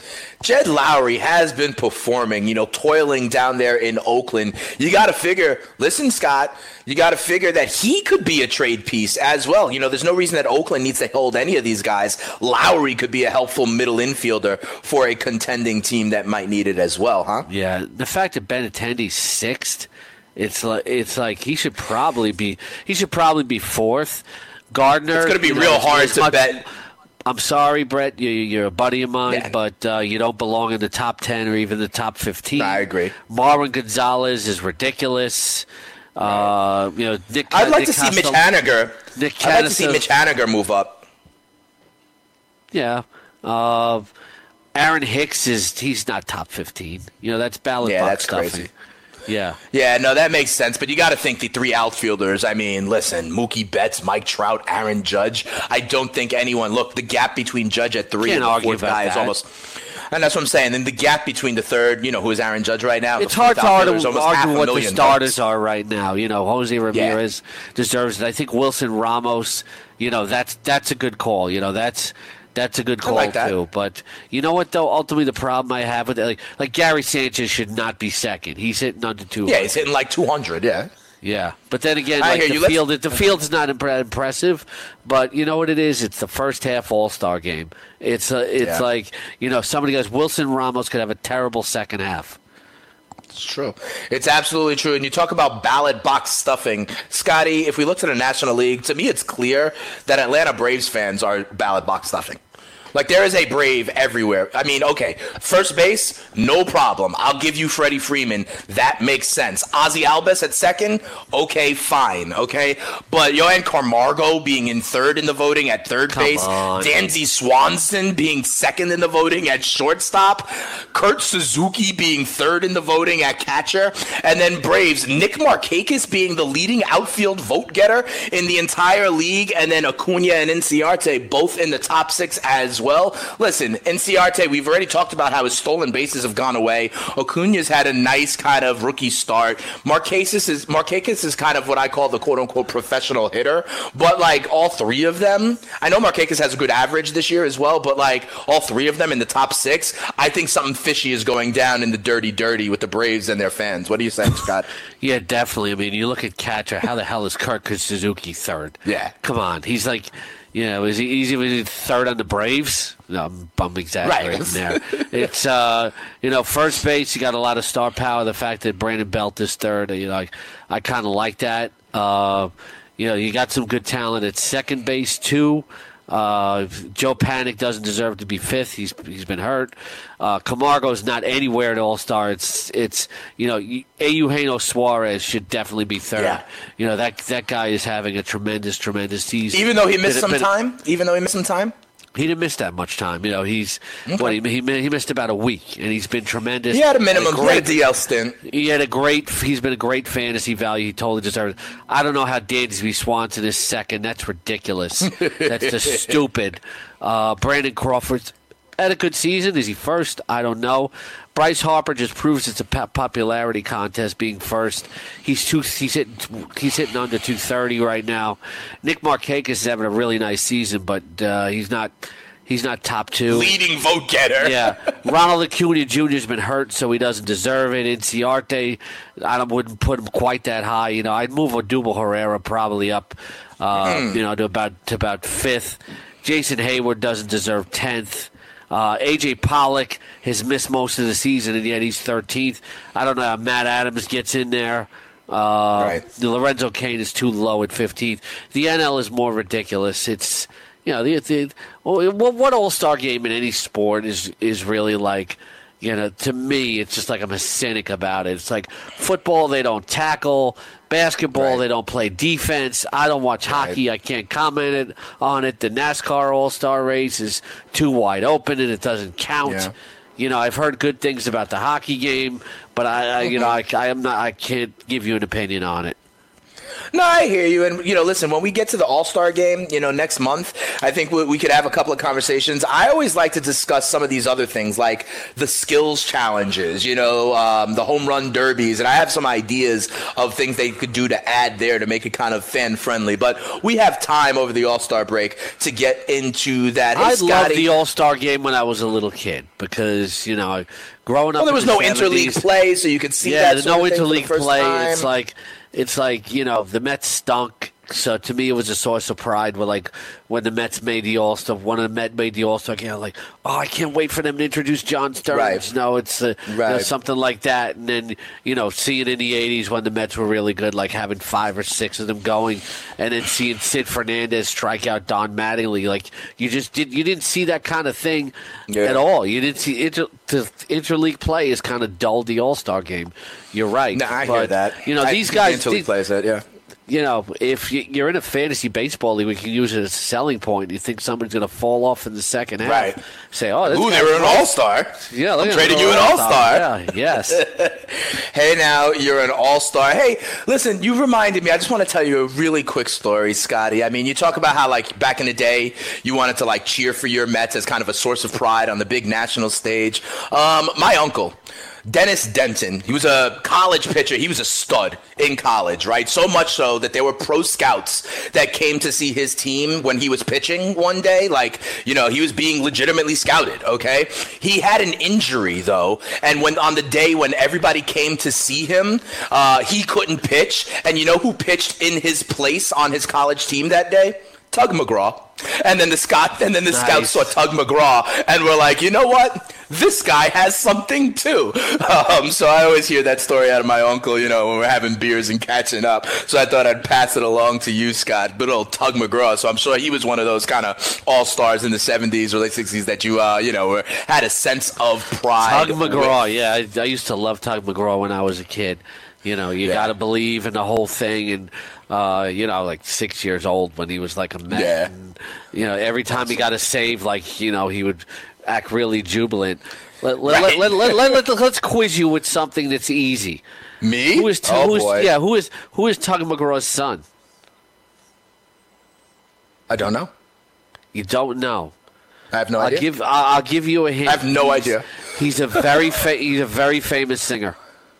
Jed Lowry has been performing, you know, toiling down there in Oakland. You got to figure, listen, Scott, you got to figure that he could be a trade piece as well. You know, there's no reason that Oakland needs to hold any of these guys. Lowry could be a helpful middle infielder for a contending team that might need it as well, huh? Yeah, the fact that Benintendi's sixth, it's like it's like he should probably be he should probably be fourth. Gardner, it's going to be you know, real hard to much, bet. I'm sorry, Brett. You, you're a buddy of mine, Yeah. but uh, you don't belong in the top ten or even the top fifteen. I agree. Marwin Gonzalez is ridiculous. Uh, you know, Nick. I'd like Nick to see Mitch Castell- Haniger. Nick I'd like to see Castell- Mitch Haniger move up. Yeah. Uh, Aaron Hicks is he's not top fifteen. You know, that's ballot Yeah, box that's stuffing. crazy. Yeah. Yeah, no, that makes sense. But you got to think the three outfielders. I mean, listen, Mookie Betts, Mike Trout, Aaron Judge. I don't think anyone. Look, the gap between Judge at three Can't and the argue fourth about guy is that. almost. And that's what I'm saying. Then the gap between the third, you know, who is Aaron Judge right now? It's the hard fourth to outfielder argue, is almost half argue a what the million starters bucks. are right now. You know, Jose Ramirez deserves it. I think Wilson Ramos, you know, that's that's a good call. You know, that's that's a good call like that. too. But you know what, though? Ultimately, the problem I have with it, like, like Gary Sanchez should not be second. He's hitting under two. Yeah, he's hitting like two hundred, yeah. Yeah, but then again, I like hear the you. Let's- field, the field's not impre- impressive. But you know what it is? It's the first half All Star game. It's uh, it's Yeah. like you know somebody goes Wilson Ramos could have a terrible second half. It's true. It's absolutely true. And you talk about ballot box stuffing. Scotty, if we look to the National League, to me it's clear that Atlanta Braves fans are ballot box stuffing. Like, there is a Brave everywhere. I mean, okay, first base, no problem. I'll give you Freddie Freeman. That makes sense. Ozzy Albus at second, okay, fine, okay? But Yohan Camargo being in third in the voting at third Come base, on. Dansby Swanson being second in the voting at shortstop, Kurt Suzuki being third in the voting at catcher, and then Braves, Nick Markakis being the leading outfield vote getter in the entire league, and then Acuna and Inciarte both in the top six as well. Listen, Inciarte, we've already talked about how his stolen bases have gone away. Acuna's had a nice kind of rookie start. Markakis is Markakis is kind of what I call the quote-unquote professional hitter, but like all three of them, I know Markakis has a good average this year as well, but like all three of them in the top six, I think something fishy is going down in the dirty dirty with the Braves and their fans. What do you think, Scott? Yeah, definitely. I mean, you look at catcher. How the hell is Kurt Suzuki third? Yeah. Come on. He's like, you know, is he, is he third on the Braves? No, I'm, I'm exaggerating Right. there. It's, uh, you know, first base, you got a lot of star power. The fact that Brandon Belt is third, you know, I, I kind of like that. Uh, you know, you got some good talent at second base, too. Uh, Joe Panic doesn't deserve to be fifth. He's he's been hurt. Uh, Camargo's not anywhere at All Star. It's it's you know Eugenio Suarez should definitely be third. Yeah. You know that that guy is having a tremendous tremendous season. Even though he missed Been- some been- time? Even though he missed some time? He didn't miss that much time. You know he's what he, he he missed about a week, and he's been tremendous. He had a minimum. He had a Great, D L stint. he had a great. He's been a great fantasy value. He totally deserves it. I don't know how Dansby Swanson is second. That's ridiculous. That's just stupid. Uh, Brandon Crawford's had a good season. Is he first? I don't know. Bryce Harper just proves it's a po- popularity contest being first. He's two, he's hitting he's hitting under two thirty right now. Nick Markakis is having a really nice season, but uh, he's not he's not top two. Leading vote getter. Yeah, Ronald Acuna Junior has been hurt, so he doesn't deserve it. Inciarte, I don't, wouldn't put him quite that high. You know, I'd move Odubel Herrera probably up, uh, Hmm. you know, to about to about fifth. Jason Hayward doesn't deserve tenth. Uh, A J Pollock has missed most of the season, and yet he's thirteenth. I don't know how Matt Adams gets in there. Uh, Right. The Lorenzo Cain is too low at fifteenth. The N L is more ridiculous. It's you know the, the well, what All Star game in any sport is is really like. You know, to me, it's just like I'm a cynic about it. It's like football, they don't tackle. Basketball, Right. they don't play defense. I don't watch hockey. I can't comment it, on it. The NASCAR All-Star race is too wide open, and it doesn't count. Yeah. You know, I've heard good things about the hockey game, but I, I you know, I, I am not. I can't give you an opinion on it. No, I hear you. And, you know, listen, when we get to the All-Star game, you know, next month, I think we, we could have a couple of conversations. I always like to discuss some of these other things, like the skills challenges, you know, um, the home run derbies. And I have some ideas of things they could do to add there to make it kind of fan-friendly. But we have time over the All-Star break to get into that. Hey, I Scotty. loved the All-Star game when I was a little kid because, you know, growing up Well, there was in the no seventies, interleague play, so you could see yeah, that the no sort of thing for the interleague first play. time. It's like, it's like, you know, the Mets stunk. So to me, it was a source of pride. Where like when the Mets made the All Star, one of the Mets made the All Star game, like, oh, I can't wait for them to introduce John Stearns. Right. No, it's uh, you know, Right. something like that. And then you know, seeing in the eighties when the Mets were really good, like having five or six of them going, and then seeing Sid Fernandez strike out Don Mattingly, like you just did, you didn't see that kind of thing Yeah. at all. You didn't see inter, the interleague play is kind of dulled the All Star game. You're right. Nah, I but, hear that. You know, I, these guys. Interleague these- plays it, yeah. You know, if you're in a fantasy baseball league, we can use it as a selling point. You think somebody's going to fall off in the second half? Right. Say, oh, this Ooh, they guy's were an great. all-star. Yeah, look I'm at trading him, you an all-star. Yeah, yes. Hey, now, you're an all-star. Hey, listen, you reminded me. I just want to tell you a really quick story, Scotty. I mean, you talk about how, like, back in the day, you wanted to, like, cheer for your Mets as kind of a source of pride on the big national stage. Um, my uncle, Dennis Denton, he was a college pitcher. He was a stud in college, right? So much so that there were pro scouts that came to see his team when he was pitching one day. Like, you know, he was being legitimately scouted, okay? He had an injury, though, and when on the day when everybody came to see him, uh, he couldn't pitch. And you know who pitched in his place on his college team that day? Tug McGraw. And then the Scott, and then the Nice. scouts saw Tug McGraw and were like, you know what? This guy has something too. Um, so I always hear that story out of my uncle, you know, when we're having beers and catching up. So I thought I'd pass it along to you, Scott. Good old Tug McGraw. So I'm sure he was one of those kind of all-stars in the seventies or late sixties that you, uh, you know, were, had a sense of pride. Tug McGraw, yeah. I, I used to love Tug McGraw when I was a kid. You know, you Yeah. got to believe in the whole thing. And, uh, you know, like six years old when he was like a Met. Yeah. And, you know, every time he got a save, like, you know, he would act really jubilant. Let, let, Right. let, let, let, let, let, let's quiz you with something that's easy. Me? Who is, oh, who is, boy. yeah, who is, who is Tug McGraw's son? I don't know. You don't know. I have no I'll idea. give, I'll, I'll give you a hint. I have no He's- idea. He's a very, fa- he's a very famous singer.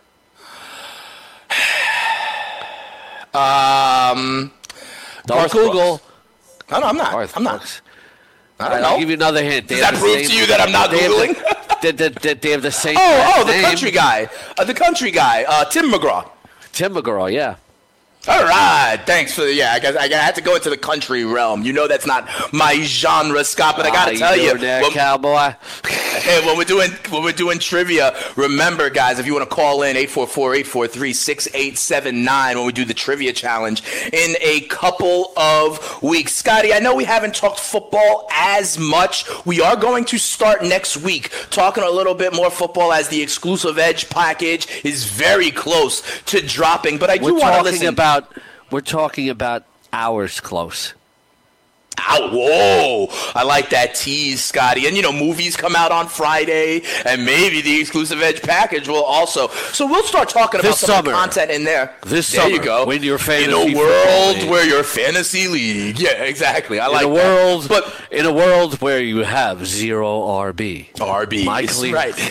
Um, Don't Garth Google. Brooks. No, no, I'm not. Garth I'm not. Brooks. I All don't right, know. I'll give you another hint. They Does have that the prove same- to you that I'm not they have Googling? The, they, they, they have the same. Oh, last oh, the name. country guy. Uh, the country guy. Uh, Tim McGraw. Tim McGraw, yeah. All right, thanks for the yeah. I guess I had to go into the country realm. You know that's not my genre, Scott. But I gotta Ah, tell you, doing there, when, cowboy. hey, when we're doing when we're doing trivia, remember, guys, if you want to call in eight four four, eight four three, six eight seven nine when we do the trivia challenge in a couple of weeks. Scotty, I know we haven't talked football as much. We are going to start next week talking a little bit more football as the exclusive Edge package is very close to dropping. But I do We're want to talking listen. about. We're talking about hours close. Ow, whoa, I like that tease, Scotty. And, you know, movies come out on Friday, and maybe the exclusive Edge package will also. So we'll start talking about This some of the summer. content in there. This there summer, you go. win your fantasy In a football world league. where your fantasy league. Yeah, exactly. I like in a that. world, But in a world where you have zero R B. R B Mike is Lee. right.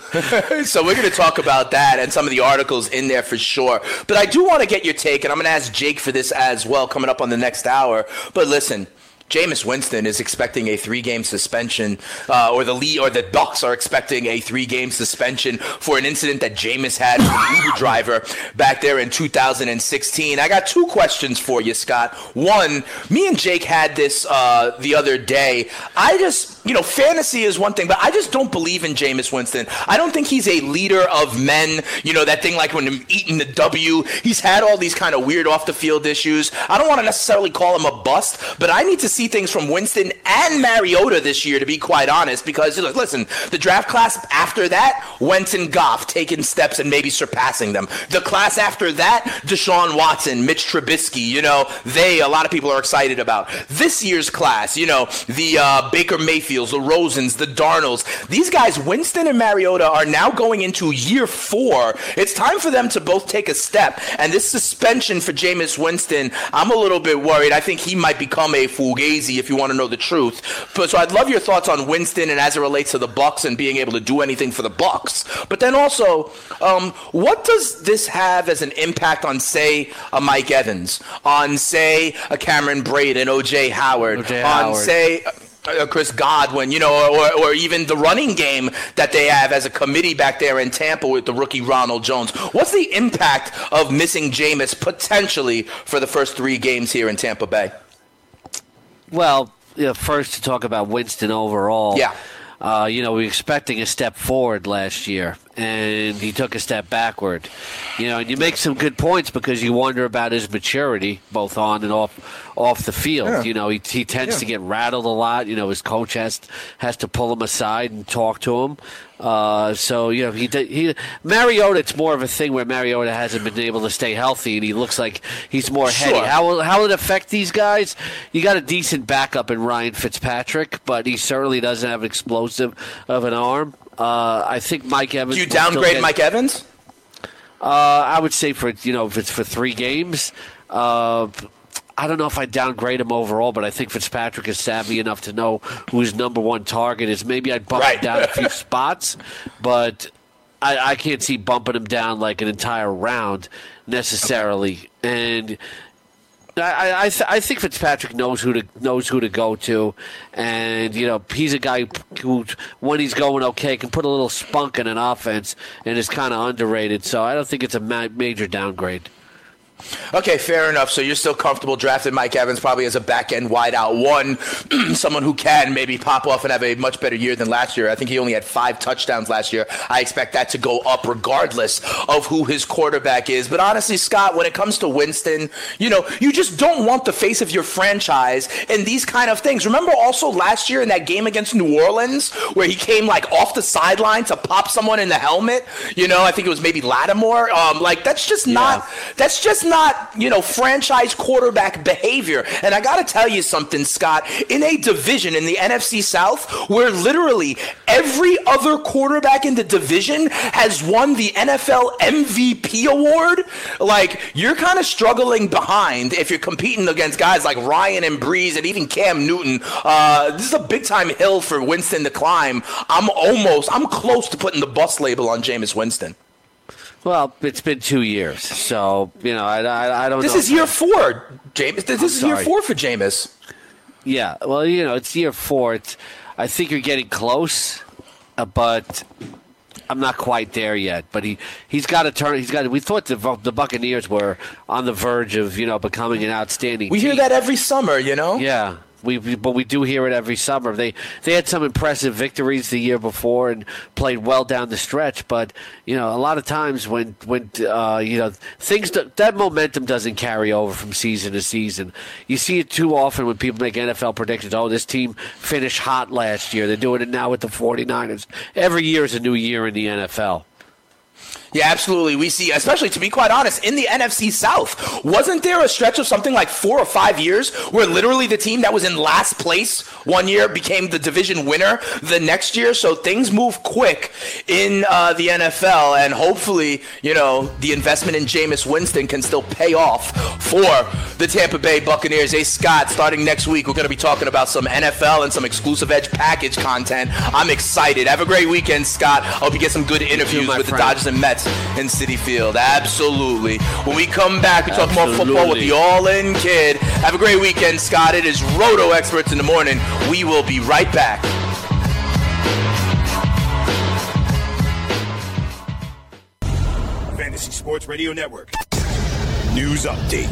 So we're going to talk about that and some of the articles in there for sure. But I do want to get your take, and I'm going to ask Jake for this as well coming up on the next hour. But listen, Jameis Winston is expecting a three-game suspension, uh, or the lead, or the Bucs are expecting a three-game suspension for an incident that Jameis had with the Uber driver back there in two thousand sixteen. I got two questions for you, Scott. One, me and Jake had this uh, the other day. I just, you know, fantasy is one thing, but I just don't believe in Jameis Winston. I don't think he's a leader of men. You know, that thing like when him eating the W. He's had all these kind of weird off-the-field issues. I don't want to necessarily call him a bust, but I need to see things from Winston and Mariota this year, to be quite honest, because look, listen, the draft class after that, Wentz and Goff taking steps and maybe surpassing them. The class after that, Deshaun Watson, Mitch Trubisky, you know, they, a lot of people are excited about. This year's class, you know, the uh, Baker Mayfield Mayfields, the Rosens, the Darnolds. These guys, Winston and Mariota, are now going into year four. It's time for them to both take a step. And this suspension for Jameis Winston, I'm a little bit worried. I think he might become a fugazi, if you want to know the truth. But, so I'd love your thoughts on Winston and as it relates to the Bucs and being able to do anything for the Bucs. But then also, um, what does this have as an impact on, say, a Mike Evans, on, say, a Cameron Brate and O J Howard, O J on, Howard. say, uh, Chris Godwin, you know, or, or even the running game that they have as a committee back there in Tampa with the rookie Ronald Jones? What's the impact of missing Jameis potentially for the first three games here in Tampa Bay? Well, you know, first to talk about Winston overall. Yeah. Uh, you know, we were expecting a step forward last year, and he took a step backward. You know, and you make some good points because you wonder about his maturity, both on and off off the field. Yeah. You know, he he tends Yeah. to get rattled a lot. You know, his coach has has to pull him aside and talk to him. Uh, so you know, he he Mariota. It's more of a thing where Mariota hasn't been able to stay healthy, and he looks like he's more heady. Sure. How will how will it affect these guys? You got a decent backup in Ryan Fitzpatrick, but he certainly doesn't have an explosive of an arm. Uh, I think Mike Evans. Do you will still downgrade get- Mike Evans? Uh, I would say for you know if it's for three games. Uh, I don't know if I downgrade him overall, but I think Fitzpatrick is savvy enough to know who his number one target is. Maybe I'd bump Right. him down a few spots, but I, I can't see bumping him down like an entire round necessarily. And I, I, th- I think Fitzpatrick knows who to knows who to go to, and you know he's a guy who, when he's going okay, can put a little spunk in an offense, and is kind of underrated. So I don't think it's a ma- major downgrade. Okay, fair enough. So you're still comfortable drafting Mike Evans probably as a back-end wideout one, someone who can maybe pop off and have a much better year than last year. I think he only had five touchdowns last year. I expect that to go up regardless of who his quarterback is. But honestly, Scott, when it comes to Winston, you know, you just don't want the face of your franchise in these kind of things. Remember also last year in that game against New Orleans where he came like off the sideline to pop someone in the helmet? You know, I think it was maybe Lattimore. Um, like that's just not, that's just not not, you know, franchise quarterback behavior. And I got to tell you something, Scott, in a division in the N F C South where literally every other quarterback in the division has won the N F L M V P award, like you're kind of struggling behind if you're competing against guys like Ryan and Breeze and even Cam Newton. Uh, this is a big time hill for Winston to climb. I'm almost, I'm close to putting the bus label on Jameis Winston. Well, it's been two years, so you know I, I, I don't. This know is year four, Jameis. This I'm is year sorry. four for Jameis. Yeah, well, you know, it's year four. It's, I think you're getting close, uh, but I'm not quite there yet. But he he's got to turn. He's got. We thought the the Buccaneers were on the verge of you know becoming an outstanding. We team. hear that every summer, you know. Yeah. We, we, but we do hear it every summer. They they had some impressive victories the year before and played well down the stretch. But you know, a lot of times when when uh, you know things do, that momentum doesn't carry over from season to season. You see it too often when people make N F L predictions. Oh, this team finished hot last year. They're doing it now with the 49ers. Every year is a new year in the N F L. Yeah, absolutely. We see, especially to be quite honest, in the N F C South, wasn't there a stretch of something like four or five years where literally the team that was in last place one year became the division winner the next year? So things move quick in uh, the N F L, and hopefully, you know, the investment in Jameis Winston can still pay off for the Tampa Bay Buccaneers. Hey, Scott, starting next week, we're going to be talking about some N F L and some exclusive Edge package content. I'm excited. Have a great weekend, Scott. I hope you get some good interviews my with friend. the Dodgers and Mets in Citi Field. Absolutely. When we come back, we talk more football with Absolutely. the All-In Kid. Have a great weekend, Scott. It is Roto Experts in the morning. We will be right back. Fantasy Sports Radio Network. News update.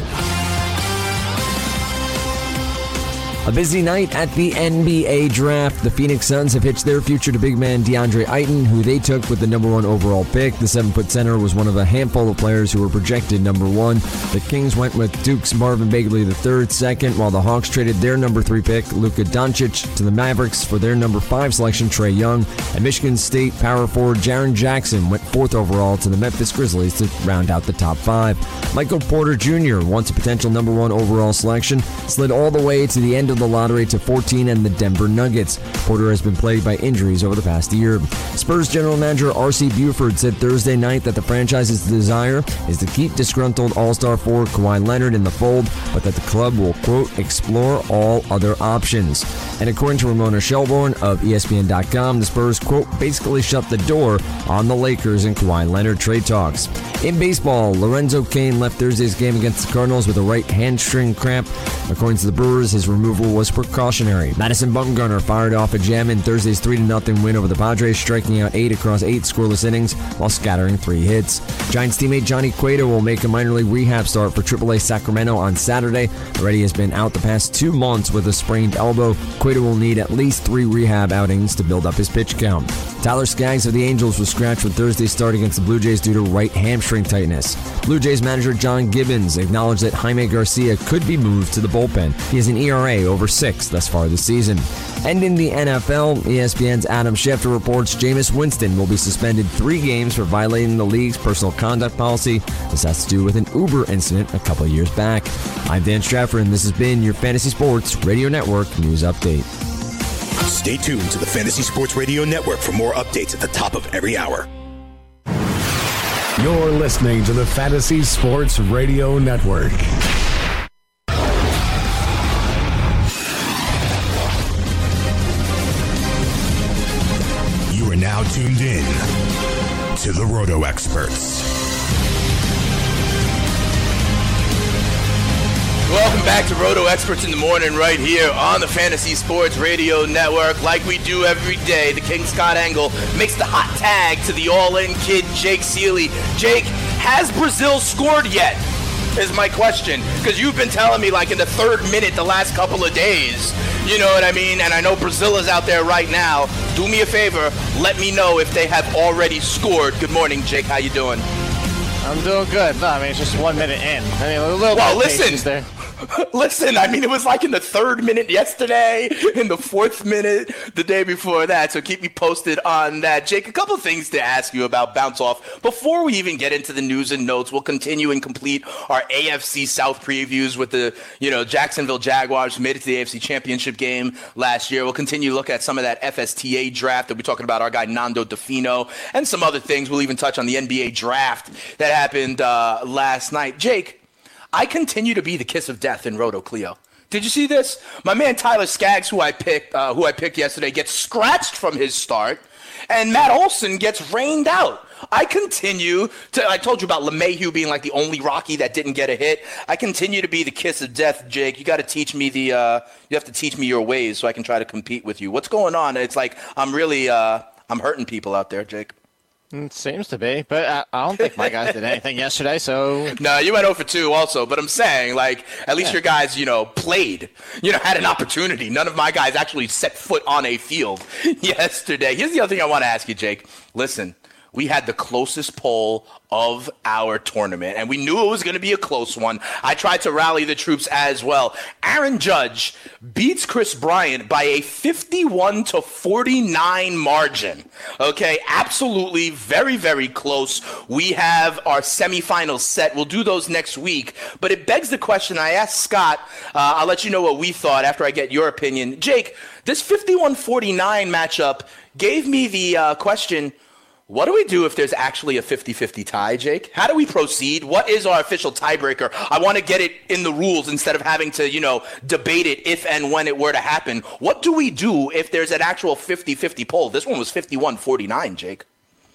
A busy night at the N B A draft. The Phoenix Suns have hitched their future to big man DeAndre Ayton, who they took with the number one overall pick. The seven-foot center was one of a handful of players who were projected number one. The Kings went with Duke's Marvin Bagley the third, second, while the Hawks traded their number three pick, Luka Doncic, to the Mavericks for their number five selection, Trae Young. And Michigan State power forward Jaren Jackson went fourth overall to the Memphis Grizzlies to round out the top five. Michael Porter Junior, once a potential number one overall selection, slid all the way to the end of handled the lottery to fourteen and the Denver Nuggets. Porter has been plagued by injuries over the past year. Spurs general manager R C Buford said Thursday night that the franchise's desire is to keep disgruntled All-Star forward Kawhi Leonard in the fold, but that the club will, quote, explore all other options. And according to Ramona Shelburne of E S P N dot com, the Spurs, quote, basically shut the door on the Lakers and Kawhi Leonard trade talks. In baseball, Lorenzo Cain left Thursday's game against the Cardinals with a right hamstring cramp. According to the Brewers, his removal was precautionary. Madison Bumgarner fired off a gem in Thursday's three to nothing win over the Padres, striking out eight across eight scoreless innings while scattering three hits. Giants teammate Johnny Cueto will make a minor league rehab start for triple A Sacramento on Saturday. Already has been out the past two months with a sprained elbow. Cueto will need at least three rehab outings to build up his pitch count. Tyler Skaggs of the Angels was scratched with Thursday's start against the Blue Jays due to right hamstring tightness. Blue Jays manager John Gibbons acknowledged that Jaime Garcia could be moved to the bullpen. He has an E R A over six thus far this season. And in the N F L, E S P N's Adam Schefter reports Jameis Winston will be suspended three games for violating the league's personal conduct policy. This has to do with an Uber incident a couple of years back. I'm Dan Strafford, and this has been your Fantasy Sports Radio Network News Update. Stay tuned to the Fantasy Sports Radio Network for more updates at the top of every hour. You're listening to the Fantasy Sports Radio Network. You are now tuned in to the Roto Experts. Welcome back to Roto Experts in the Morning right here on the Fantasy Sports Radio Network. Like we do every day, the King Scott Angle makes the hot tag to the all-in kid, Jake Seeley. Jake, has Brazil scored yet? Is my question. Because you've been telling me like in the third minute the last couple of days. You know what I mean? And I know Brazil is out there right now. Do me a favor. Let me know if they have already scored. Good morning, Jake. How you doing? I'm doing good. No, I mean, it's just one minute in. I mean, a little well, bit of listen. patience there. Listen, I mean, it was like in the third minute yesterday, in the fourth minute the day before that, so keep me posted on that. Jake, a couple of things to ask you about Bounce Off. Before we even get into the news and notes, we'll continue and complete our A F C South previews with the, you know, Jacksonville Jaguars who made it to the A F C Championship game last year. We'll continue to look at some of that F S T A draft. We'll be talking about our guy Nando DeFino and some other things. We'll even touch on the N B A draft that happened uh, last night. Jake, I continue to be the kiss of death in Roto Clio. Did you see this? My man Tyler Skaggs, who I picked, uh, who I picked yesterday, gets scratched from his start, and Matt Olson gets rained out. I continue to. I told you about LeMahieu being like the only Rocky that didn't get a hit. I continue to be the kiss of death, Jake. You got to teach me the. Uh, you have to teach me your ways so I can try to compete with you. What's going on? It's like I'm really. Uh, I'm hurting people out there, Jake. It seems to be, but I, I don't think my guys did anything yesterday, so... No, you went oh for two also, but I'm saying, like, at least yeah. your guys, you know, played, you know, had an opportunity. None of my guys actually set foot on a field yesterday. Here's the other thing I want to ask you, Jake. Listen, we had the closest poll of our tournament, and we knew it was going to be a close one. I tried to rally the troops as well. Aaron Judge beats Chris Bryant by a fifty-one to forty-nine margin. Okay, absolutely very, very close. We have our semifinals set. We'll do those next week, but it begs the question. I asked Scott, uh, I'll let you know what we thought after I get your opinion. Jake, this fifty-one forty-nine matchup gave me the uh, question, what do we do if there's actually a fifty-fifty tie, Jake? How do we proceed? What is our official tiebreaker? I want to get it in the rules instead of having to, you know, debate it if and when it were to happen. What do we do if there's an actual fifty-fifty poll? This one was fifty-one forty-nine, Jake.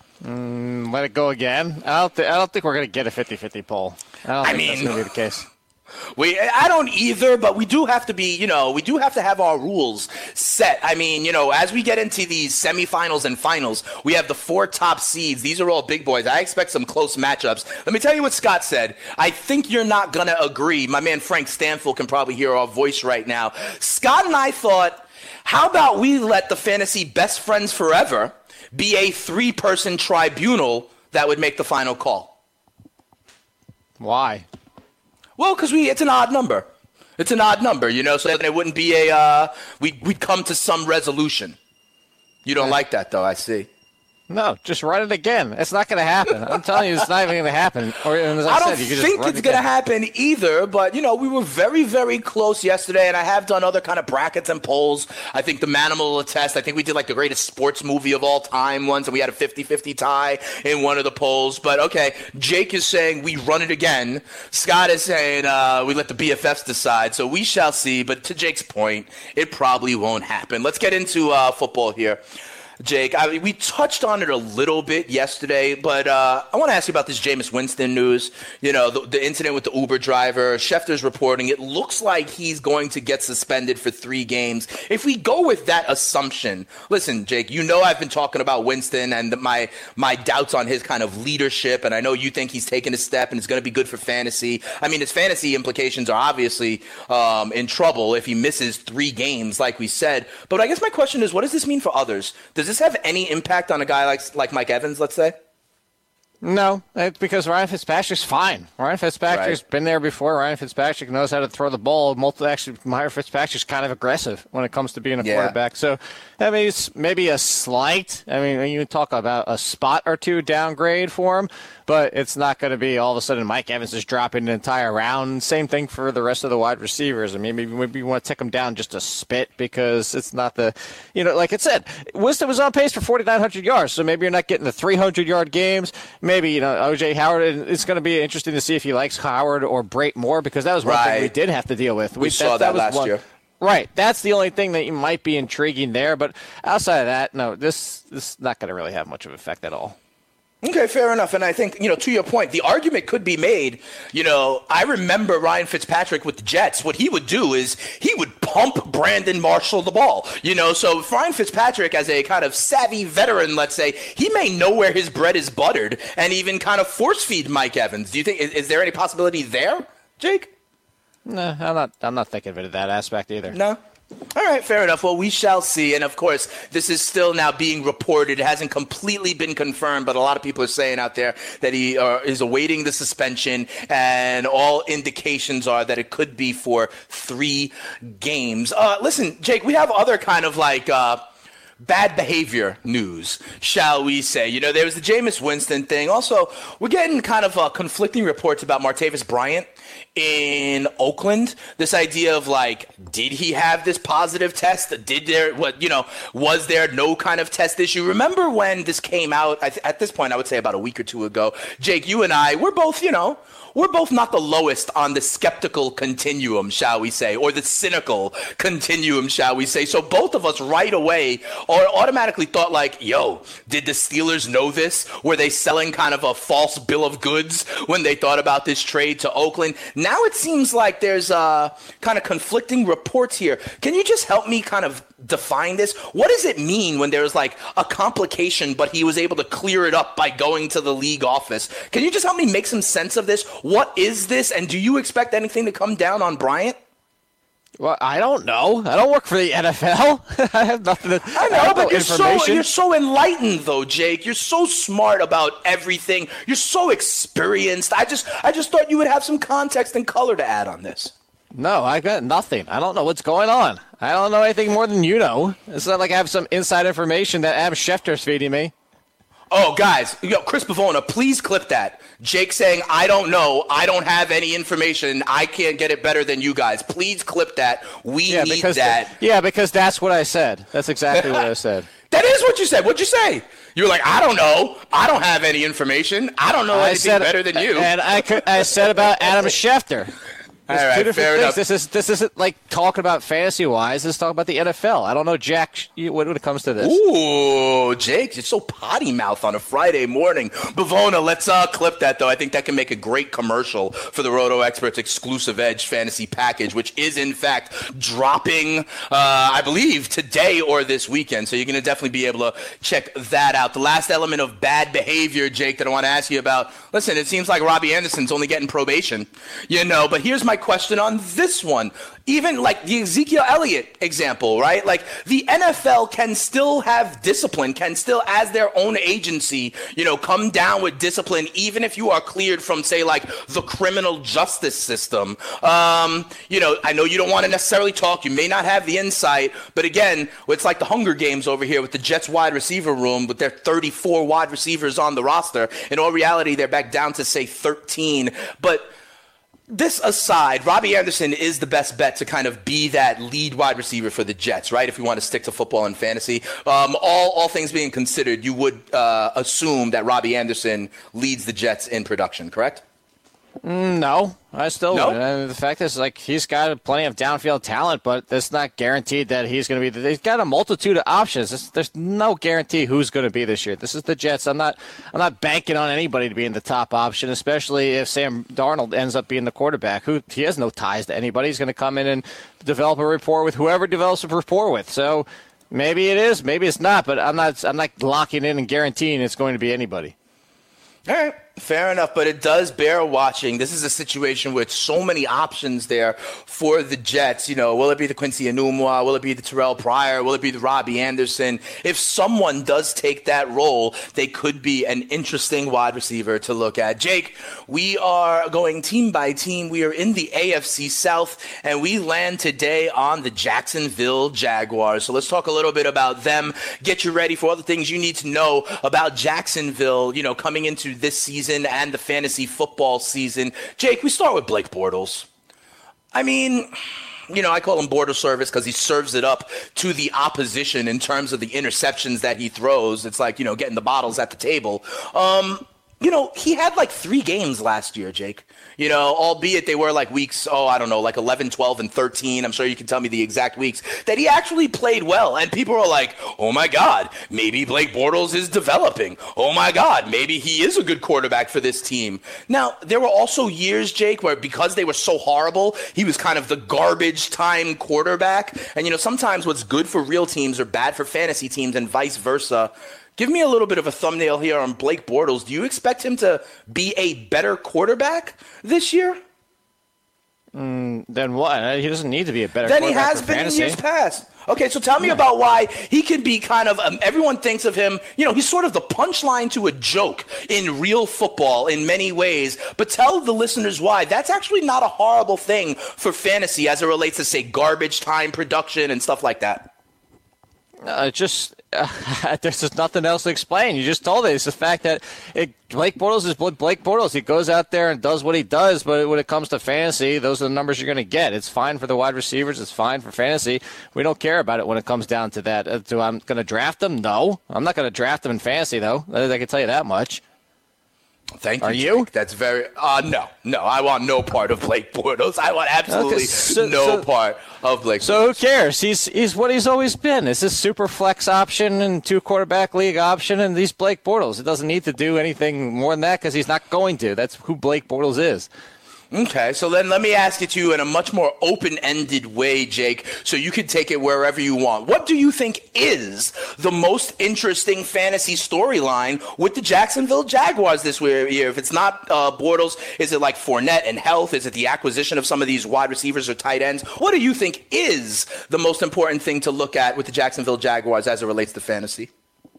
Mm, let it go again. I don't, th- I don't think we're going to get a fifty-fifty poll. I don't I think mean, that's going to be the case. We, I don't either, but we do have to be, you know, we do have to have our rules set. I mean, you know, as we get into these semifinals and finals, we have the four top seeds. These are all big boys. I expect some close matchups. Let me tell you what Scott said. I think you're not going to agree. My man Frank Stanfield can probably hear our voice right now. Scott and I thought, how about we let the Fantasy Best Friends Forever be a three-person tribunal that would make the final call? Why? Well, because we it's an odd number. It's an odd number, you know, so that it wouldn't be a uh, – we'd, we'd come to some resolution. You don't like that, though, I see. No, just run it again. It's not going to happen. I'm telling you, it's not even going to happen. Or, as I, I said, don't you can think just it's going to happen either, but, you know, we were very, very close yesterday, and I have done other kind of brackets and polls. I think the Manimal will attest. I think we did, like, the greatest sports movie of all time once, and we had a fifty-fifty tie in one of the polls. But, okay, Jake is saying we run it again. Scott is saying uh, we let the B F Fs decide, so we shall see. But to Jake's point, it probably won't happen. Let's get into uh, football here. Jake, I mean, we touched on it a little bit yesterday, but uh, I want to ask you about this Jameis Winston news. You know, the, the incident with the Uber driver. Schefter's reporting it looks like he's going to get suspended for three games. If we go with that assumption, listen, Jake, you know I've been talking about Winston and my my doubts on his kind of leadership, and I know you think he's taken a step and it's going to be good for fantasy. I mean, his fantasy implications are obviously um, in trouble if he misses three games, like we said. But I guess my question is, what does this mean for others? Does Does this have any impact on a guy like like Mike Evans, let's say? No, it's because Ryan Fitzpatrick's fine. Ryan Fitzpatrick's right. been there before. Ryan Fitzpatrick knows how to throw the ball. Multi- actually, Ryan Fitzpatrick's kind of aggressive when it comes to being a yeah. quarterback. So, I mean, it's maybe a slight. I mean, you talk about a spot or two downgrade for him, but it's not going to be all of a sudden Mike Evans is dropping an entire round. Same thing for the rest of the wide receivers. I mean, maybe, maybe you want to take him down just a spit because it's not the, you know, like it said, Winston was on pace for forty-nine hundred yards, so maybe you're not getting the three hundred yard games. Maybe, you know, O J Howard, it's going to be interesting to see if he likes Howard or Brate more because that was one right. thing we did have to deal with. We, we saw that, that, that last one, year. Right. That's the only thing that you might be intriguing there. But outside of that, no, this, this is not going to really have much of an effect at all. Okay, fair enough. And I think, you know, to your point, the argument could be made, you know, I remember Ryan Fitzpatrick with the Jets. What he would do is he would pump Brandon Marshall the ball, you know. So Ryan Fitzpatrick, as a kind of savvy veteran, let's say, he may know where his bread is buttered and even kind of force feed Mike Evans. Do you think, is, is there any possibility there, Jake? No, I'm not, I'm not thinking of it in that aspect either. No? All right, fair enough. Well, we shall see. And, of course, this is still now being reported. It hasn't completely been confirmed, but a lot of people are saying out there that he uh, is awaiting the suspension, and all indications are that it could be for three games. Uh, listen, Jake, we have other kind of like uh, bad behavior news, shall we say. You know, there was the Jameis Winston thing. Also, we're getting kind of uh, conflicting reports about Martavis Bryant in Oakland. This idea of like, did he have this positive test? Did there, what, you know, was there no kind of test issue? Remember when this came out, I th- at this point, I would say about a week or two ago, Jake, you and I, we're both, you know, we're both not the lowest on the skeptical continuum, shall we say, or the cynical continuum, shall we say. So both of us right away or automatically thought like, yo, did the Steelers know this? Were they selling kind of a false bill of goods when they thought about this trade to Oakland? Now it seems like there's uh, kind of conflicting reports here. Can you just help me kind of define this? What does it mean when there's like a complication, but he was able to clear it up by going to the league office? Can you just help me make some sense of this? What is this? And do you expect anything to come down on Bryant? Well, I don't know. I don't work for the N F L. I have nothing to I know, I but no you're so, you're so enlightened, though, Jake. You're so smart about everything. You're so experienced. I just I just thought you would have some context and color to add on this. No, I got nothing. I don't know what's going on. I don't know anything more than you know. It's not like I have some inside information that Adam Schefter's feeding me. Oh, guys, yo, Chris Pavona, please clip that. Jake saying, I don't know, I don't have any information, I can't get it better than you guys. Please clip that. We yeah, need because that. The, yeah, because that's what I said. That's exactly what I said. That is what you said. What'd you say? You were like, I don't know. I don't have any information. I don't know I anything said, better than you. And I, could, I said about Adam Schefter. There's All right, two different fair things. enough. This is this isn't like talking about fantasy wise. This is talking about the N F L. I don't know jack when it comes to this. Ooh, Jake, you're so potty mouth on a Friday morning. Bavona, let's uh, clip that though. I think that can make a great commercial for the Roto Experts exclusive Edge fantasy package, which is in fact dropping, uh, I believe, today or this weekend. So you're going to definitely be able to check that out. The last element of bad behavior, Jake, that I want to ask you about. Listen, it seems like Robbie Anderson's only getting probation, you know. But here's my my question on this one. Even like the Ezekiel Elliott example, right? Like the N F L can still have discipline, can still, as their own agency, you know, come down with discipline, even if you are cleared from, say, like the criminal justice system. Um, you know, I know you don't want to necessarily talk. You may not have the insight. But again, it's like the Hunger Games over here with the Jets wide receiver room with their thirty-four wide receivers on the roster. In all reality, they're back down to, say, thirteen. But this aside, Robbie Anderson is the best bet to kind of be that lead wide receiver for the Jets, right? If we want to stick to football and fantasy. Um, all, all things being considered, you would uh, assume that Robbie Anderson leads the Jets in production, correct? Mm, no, I still no? wouldn't. I mean, the fact is, like, he's got plenty of downfield talent, but that's not guaranteed that he's going to be. The, he's got a multitude of options. There's, there's no guarantee who's going to be this year. This is the Jets. I'm not. I'm not banking on anybody to be in the top option, especially if Sam Darnold ends up being the quarterback. Who he has no ties to anybody. He's going to come in and develop a rapport with whoever develops a rapport with. So maybe it is, maybe it's not. But I'm not. I'm not locking in and guaranteeing it's going to be anybody. All right. Fair enough, but it does bear watching. This is a situation with so many options there for the Jets. You know, will it be the Quincy Enunwa? Will it be the Terrell Pryor? Will it be the Robbie Anderson? If someone does take that role, they could be an interesting wide receiver to look at. Jake, we are going team by team. We are in the A F C South, and we land today on the Jacksonville Jaguars. So let's talk a little bit about them. Get you ready for all the things you need to know about Jacksonville, you know, coming into this season and the fantasy football season. Jake, we start with Blake Bortles. I mean, you know, I call him Border Service because he serves it up to the opposition in terms of the interceptions that he throws. It's like, you know, getting the bottles at the table. Um, you know, he had like three games last year, Jake. You know, albeit they were like weeks, oh, I don't know, like eleven, twelve, and thirteen. I'm sure you can tell me the exact weeks that he actually played well. And people are like, oh, my God, maybe Blake Bortles is developing. Oh, my God, maybe he is a good quarterback for this team. Now, there were also years, Jake, where because they were so horrible, he was kind of the garbage time quarterback. And, you know, sometimes what's good for real teams are bad for fantasy teams and vice versa. Give me a little bit of a thumbnail here on Blake Bortles. Do you expect him to be a better quarterback this year? Mm, then what? He doesn't need to be a better than quarterback he has for been fantasy. in years past. Okay, so tell me yeah. about why he can be kind of, um, everyone thinks of him, you know, he's sort of the punchline to a joke in real football in many ways. But tell the listeners why. That's actually not a horrible thing for fantasy as it relates to, say, garbage time production and stuff like that. Uh, just uh, there's just nothing else to explain. You just told it. It's the fact that it, Blake Bortles is Blake Bortles. He goes out there and does what he does, but when it comes to fantasy, those are the numbers you're going to get. It's fine for the wide receivers. It's fine for fantasy. We don't care about it when it comes down to that. Uh, do I'm going to draft him? No. I'm not going to draft him in fantasy, though. I can tell you that much. Thank you. Are you? Jake. That's very uh no, no. I want no part of Blake Bortles. I want absolutely okay, so, no so, part of Blake. So Bortles. who cares? He's he's what he's always been. It's a super flex option and two quarterback league option, and these Blake Bortles. It doesn't need to do anything more than that because he's not going to. That's who Blake Bortles is. Okay, so then let me ask it to you in a much more open-ended way, Jake, so you can take it wherever you want. What do you think is the most interesting fantasy storyline with the Jacksonville Jaguars this year? If it's not uh, Bortles, is it like Fournette and health? Is it the acquisition of some of these wide receivers or tight ends? What do you think is the most important thing to look at with the Jacksonville Jaguars as it relates to fantasy?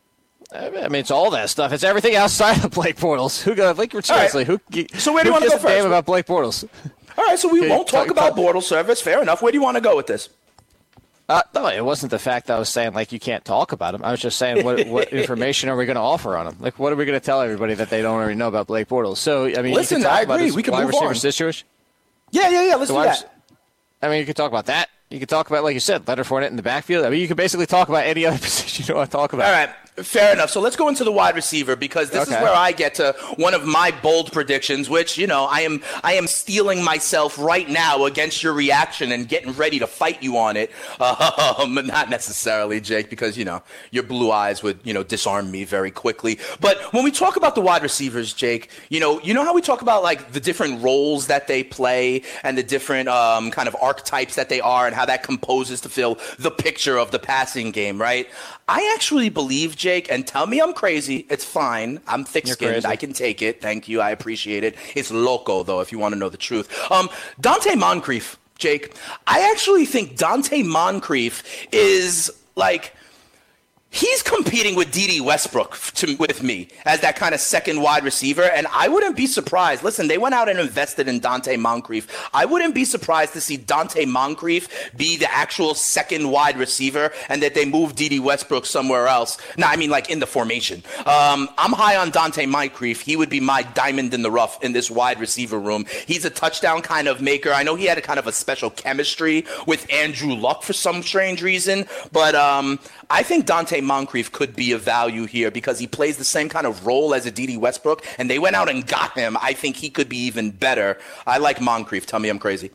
I mean, it's all that stuff. It's everything outside of Blake Bortles. Who got like seriously? Right. Who? So where do you want to go first? Damn about Blake Bortles. All right, so we okay, won't talk talk, about talk. Bortles service. Fair enough. Where do you want to go with this? Uh, no, it wasn't the fact that I was saying like you can't talk about him. I was just saying what what information are we going to offer on him? Like what are we going to tell everybody that they don't already know about Blake Bortles? So I mean, listen, you can talk I about agree. his We can wide move receiver on. situation. Yeah, yeah, yeah. Let's The do wide- that. I mean, you could talk about that. You could talk about, like you said, Leonard Fournette in the backfield. I mean, you could basically talk about any other position you want to talk about. All right. Fair enough. So let's go into the wide receiver because this Okay. is where I get to one of my bold predictions, which, you know, I am I am steeling myself right now against your reaction and getting ready to fight you on it. Um, not necessarily, Jake, because, you know, your blue eyes would, you know, disarm me very quickly. But when we talk about the wide receivers, Jake, you know, you know how we talk about, like, the different roles that they play and the different um, kind of archetypes that they are and how that composes to fill the picture of the passing game, right? I actually believe, Jake, Jake, and tell me I'm crazy. It's fine. I'm thick-skinned. I can take it. Thank you. I appreciate it. It's loco, though, if you want to know the truth. Um, Dante Moncrief, Jake, I actually think Dante Moncrief is, like, he's competing with D D Westbrook to, with me as that kind of second wide receiver, and I wouldn't be surprised. Listen, they went out and invested in Dante Moncrief. I wouldn't be surprised to see Dante Moncrief be the actual second wide receiver and that they move D D Westbrook somewhere else. No, I mean like in the formation. Um, I'm high on Dante Moncrief. He would be my diamond in the rough in this wide receiver room. He's a touchdown kind of maker. I know he had a kind of a special chemistry with Andrew Luck for some strange reason, but um, I think Dante Moncrief could be a value here because he plays the same kind of role as a D D Westbrook, and they went out and got him. I think he could be even better. I like Moncrief. Tell me I'm crazy.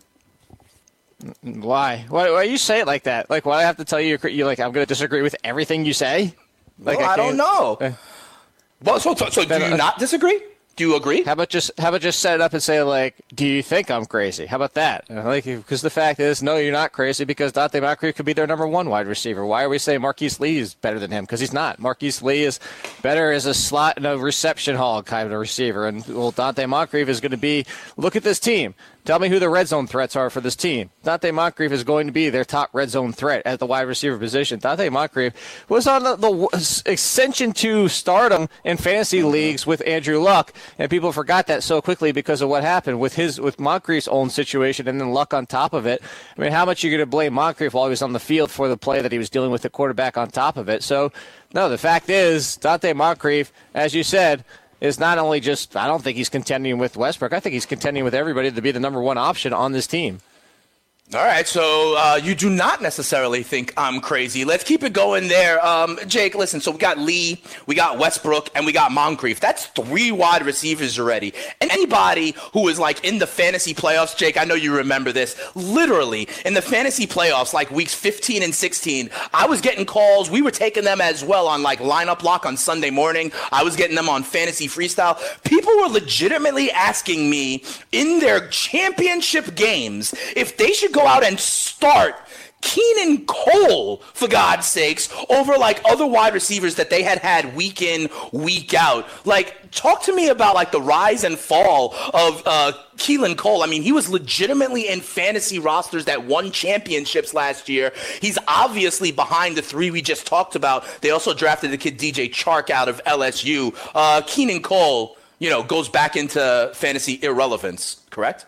Why? Why? Why you say it like that? Like, why do I have to tell you? You like I'm going to disagree with everything you say? Like, well, I, I don't know. Uh, well, so, so, so do you uh, not disagree? Do you agree? How about just how about just set it up and say, like, do you think I'm crazy? How about that? Like, because the fact is, no, you're not crazy because Dante Moncrief could be their number one wide receiver. Why are we saying Marquise Lee is better than him? Because he's not. Marquise Lee is better as a slot and a reception hog kind of a receiver. And, well, Dante Moncrief is going to be, look at this team. Tell me who the red zone threats are for this team. Dante Moncrief is going to be their top red zone threat at the wide receiver position. Dante Moncrief was on the, the ascension to stardom in fantasy leagues with Andrew Luck, and people forgot that so quickly because of what happened with his with Moncrief's own situation and then Luck on top of it. I mean, how much are you going to blame Moncrief while he was on the field for the play that he was dealing with the quarterback on top of it? So, no, the fact is, Dante Moncrief, as you said, is not only just, I don't think he's contending with Westbrook. I think he's contending with everybody to be the number one option on this team. All right, so uh, you do not necessarily think I'm crazy. Let's keep it going there. Um, Jake, listen, so we got Lee, we got Westbrook, and we got Moncrief. That's three wide receivers already. And anybody who is, like, in the fantasy playoffs, Jake, I know you remember this, literally, in the fantasy playoffs, like weeks fifteen and sixteen, I was getting calls. We were taking them as well on, like, lineup lock on Sunday morning. I was getting them on Fantasy Freestyle. People were legitimately asking me in their championship games if they should go out and start Keenan Cole, for God's sakes, over like other wide receivers that they had had week in, week out. Like, talk to me about like the rise and fall of uh, Keelan Cole. I mean, he was legitimately in fantasy rosters that won championships last year. He's obviously behind the three we just talked about. They also drafted the kid D J Chark out of L S U. Uh, Keenan Cole, you know, goes back into fantasy irrelevance, correct?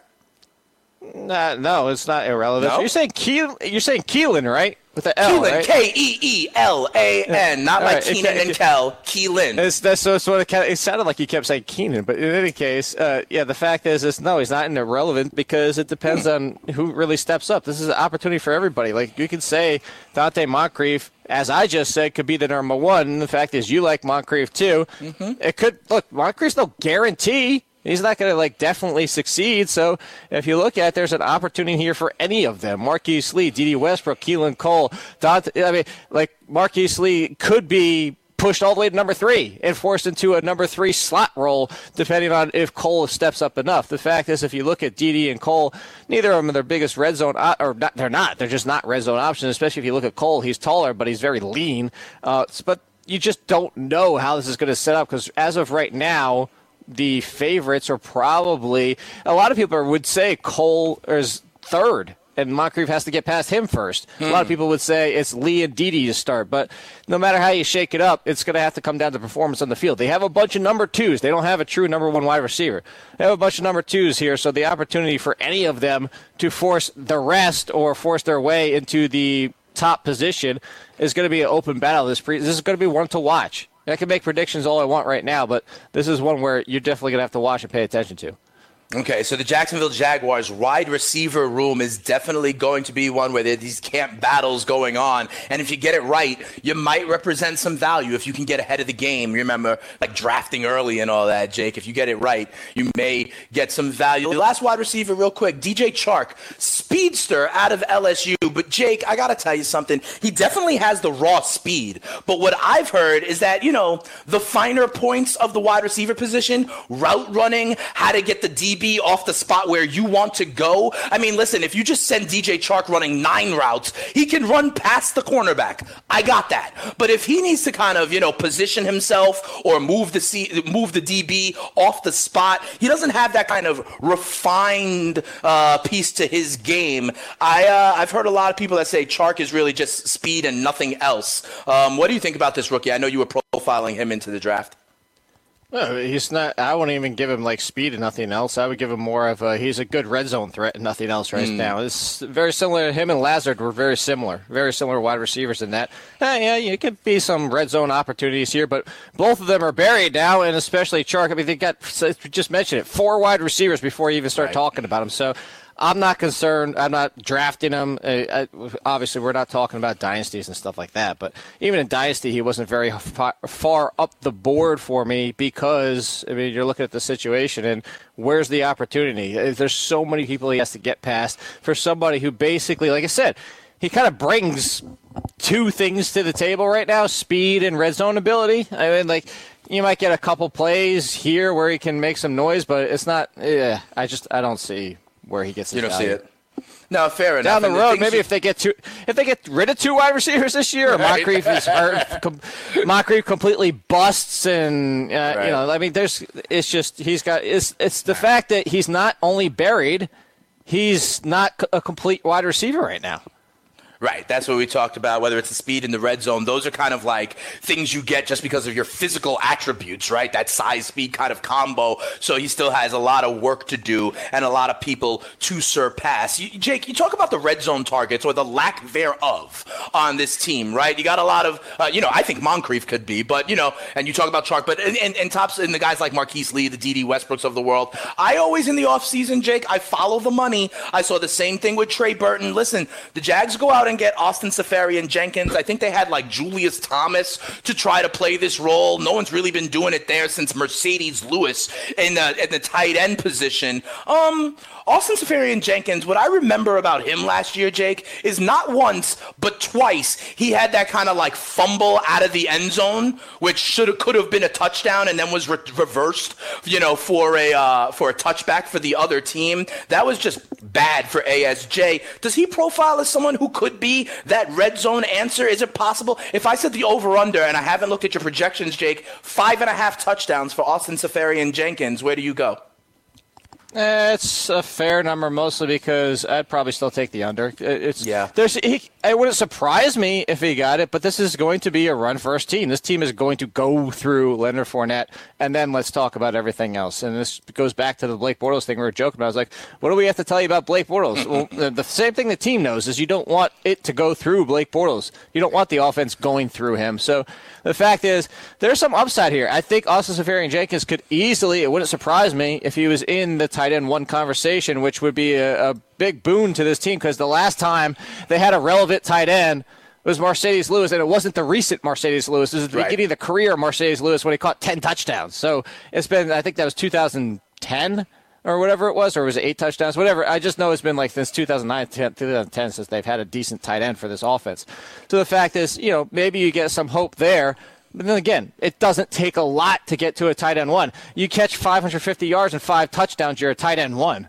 Nah, no, it's not irrelevant. No? You're saying Keel, You're saying Keelan, right? With the L, Keelan, right? K E E L A N, not All like right, Keenan it, and Kel. Keelan. It's, that's so. It's what it, it sounded like you kept saying Keenan, but in any case, uh, yeah. The fact is, is no, he's not irrelevant because it depends on who really steps up. This is an opportunity for everybody. Like you could say Dante Moncrief, as I just said, could be the number one. And the fact is, you like Moncrief too. Mm-hmm. It could look. Moncrief's no guarantee. He's not going to, like, definitely succeed. So if you look at it, there's an opportunity here for any of them. Marquise Lee, D D Westbrook, Keelan Cole. Dante, I mean, like, Marquise Lee could be pushed all the way to number three and forced into a number three slot role, depending on if Cole steps up enough. The fact is, if you look at D D and Cole, neither of them are their biggest red zone, or not, they're not. They're just not red zone options, especially if you look at Cole. He's taller, but he's very lean. Uh, but you just don't know how this is going to set up because as of right now, the favorites are probably – a lot of people would say Cole is third, and Moncrief has to get past him first. Hmm. A lot of people would say it's Lee and Dede to start. But no matter how you shake it up, it's going to have to come down to performance on the field. They have a bunch of number twos. They don't have a true number one wide receiver. They have a bunch of number twos here, so the opportunity for any of them to force the rest or force their way into the top position is going to be an open battle. This, pre- this is going to be one to watch. I can make predictions all I want right now, but this is one where you're definitely going to have to watch and pay attention to. Okay, so the Jacksonville Jaguars wide receiver room is definitely going to be one where there are these camp battles going on. And if you get it right, you might represent some value if you can get ahead of the game. Remember, like drafting early and all that, Jake. If you get it right, you may get some value. The last wide receiver real quick, D J Chark, speedster out of L S U. But, Jake, I got to tell you something. He definitely has the raw speed. But what I've heard is that, you know, the finer points of the wide receiver position, route running, how to get the D B B off the spot where you want to go. I mean, listen, if you just send D J Chark running nine routes, he can run past the cornerback. I got that. But if he needs to kind of, you know, position himself or move the C, move the D B off the spot, he doesn't have that kind of refined uh, piece to his game. I, uh, I've heard a lot of people that say Chark is really just speed and nothing else. Um, what do you think about this rookie? I know you were profiling him into the draft. No, he's not. I wouldn't even give him like speed and nothing else. I would give him more of a. He's a good red zone threat and nothing else right mm. now. It's very similar. Him and Lazard were very similar, very similar wide receivers in that. Eh, yeah, you could be some red zone opportunities here, but both of them are buried now, and especially Chark. I mean, they got just mentioned it, four wide receivers before you even start right. talking about him. So. I'm not concerned. I'm not drafting him. Uh, obviously, we're not talking about dynasties and stuff like that. But even in dynasty, he wasn't very far, far up the board for me because, I mean, you're looking at the situation and where's the opportunity? There's so many people he has to get past for somebody who basically, like I said, he kind of brings two things to the table right now, speed and red zone ability. I mean, like, you might get a couple plays here where he can make some noise, but it's not, yeah, I just, I don't see where he gets his You don't value. see it. No, fair enough. Down the and road, the maybe you... if they get two, if they get rid of two wide receivers this year, or right. Moncrief is hurt, com- Moncrief completely busts, and uh, right. you know, I mean, there's, it's just he's got, it's, it's the fact that he's not only buried, he's not a complete wide receiver right now. Right. That's what we talked about, whether it's the speed in the red zone. Those are kind of like things you get just because of your physical attributes, right? That size-speed kind of combo. So he still has a lot of work to do and a lot of people to surpass. You, Jake, you talk about the red zone targets or the lack thereof on this team, right? You got a lot of, uh, you know, I think Moncrief could be, but, you know, and you talk about Chark, but and, and, and tops and the guys like Marquise Lee, the D D Westbrooks of the world. I always, in the offseason, Jake, I follow the money. I saw the same thing with Trey Burton. Listen, the Jags go out and get Austin Seferian-Jenkins. I think they had like Julius Thomas to try to play this role. No one's really been doing it there since Mercedes Lewis in the, in the tight end position. Um, Austin Seferian-Jenkins, what I remember about him last year, Jake, is not once, but twice he had that kind of like fumble out of the end zone, which should have, could have been a touchdown and then was re- reversed, you know, for a uh, for a touchback for the other team. That was just bad for A S J. Does he profile as someone who could be that red zone answer? Is it possible? If I said the over-under, and I haven't looked at your projections, Jake, five and a half touchdowns for Austin Seferian-Jenkins, where do you go? It's a fair number, mostly because I'd probably still take the under. It's yeah. There's he, it wouldn't surprise me if he got it, but this is going to be a run-first team. This team is going to go through Leonard Fournette, and then let's talk about everything else. And this goes back to the Blake Bortles thing we were joking about. I was like, what do we have to tell you about Blake Bortles? Well, the, the same thing the team knows is you don't want it to go through Blake Bortles. You don't want the offense going through him. So the fact is, there's some upside here. I think Austin Seferian-Jenkins could easily, it wouldn't surprise me if he was in the tight end one conversation, which would be a, a big boon to this team, because the last time they had a relevant tight end was Mercedes Lewis, and it wasn't the recent Mercedes Lewis. This is the right. beginning of the career of Mercedes Lewis when he caught ten touchdowns. So it's been, I think that was two thousand ten or whatever it was, or was it eight touchdowns? Whatever. I just know it's been like since two thousand nine, two thousand ten since they've had a decent tight end for this offense. So the fact is, you know, maybe you get some hope there. But then again, it doesn't take a lot to get to a tight end one. You catch five hundred fifty yards and five touchdowns, you're a tight end one.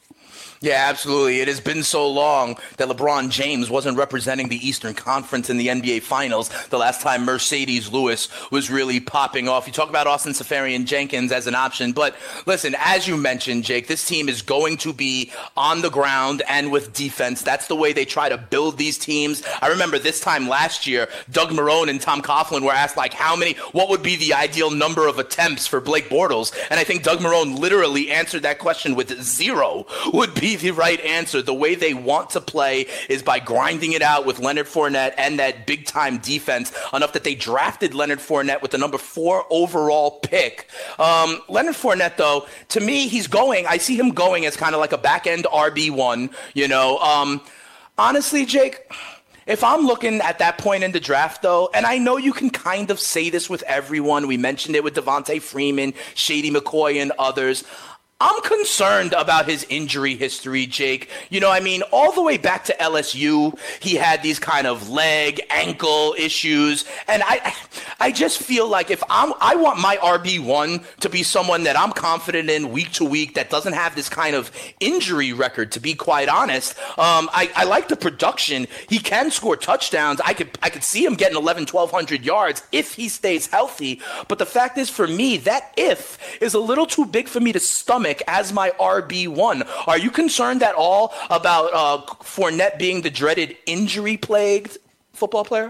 Yeah, absolutely. It has been so long that LeBron James wasn't representing the Eastern Conference in the N B A Finals the last time Mercedes Lewis was really popping off. You talk about Austin Seferian-Jenkins as an option, but listen, as you mentioned, Jake, this team is going to be on the ground and with defense. That's the way they try to build these teams. I remember this time last year, Doug Marrone and Tom Coughlin were asked, like, how many, what would be the ideal number of attempts for Blake Bortles? And I think Doug Marrone literally answered that question with zero would be the right answer. The way they want to play is by grinding it out with Leonard Fournette and that big-time defense, enough that they drafted Leonard Fournette with the number four overall pick. Um, Leonard Fournette, though, to me, he's going, I see him going as kind of like a back-end R B one, you know. Um, honestly, Jake, if I'm looking at that point in the draft, though, and I know you can kind of say this with everyone, we mentioned it with Devontae Freeman, Shady McCoy, and others, I'm concerned about his injury history, Jake. You know, I mean, all the way back to L S U, he had these kind of leg, ankle issues. And I I just feel like if I'm, I want my R B one to be someone that I'm confident in week to week that doesn't have this kind of injury record, to be quite honest. Um, I, I like the production. He can score touchdowns. I could I could see him getting eleven, twelve hundred yards if he stays healthy. But the fact is, for me, that if is a little too big for me to stomach as my R B one. Are you concerned at all about uh, Fournette being the dreaded injury-plagued football player?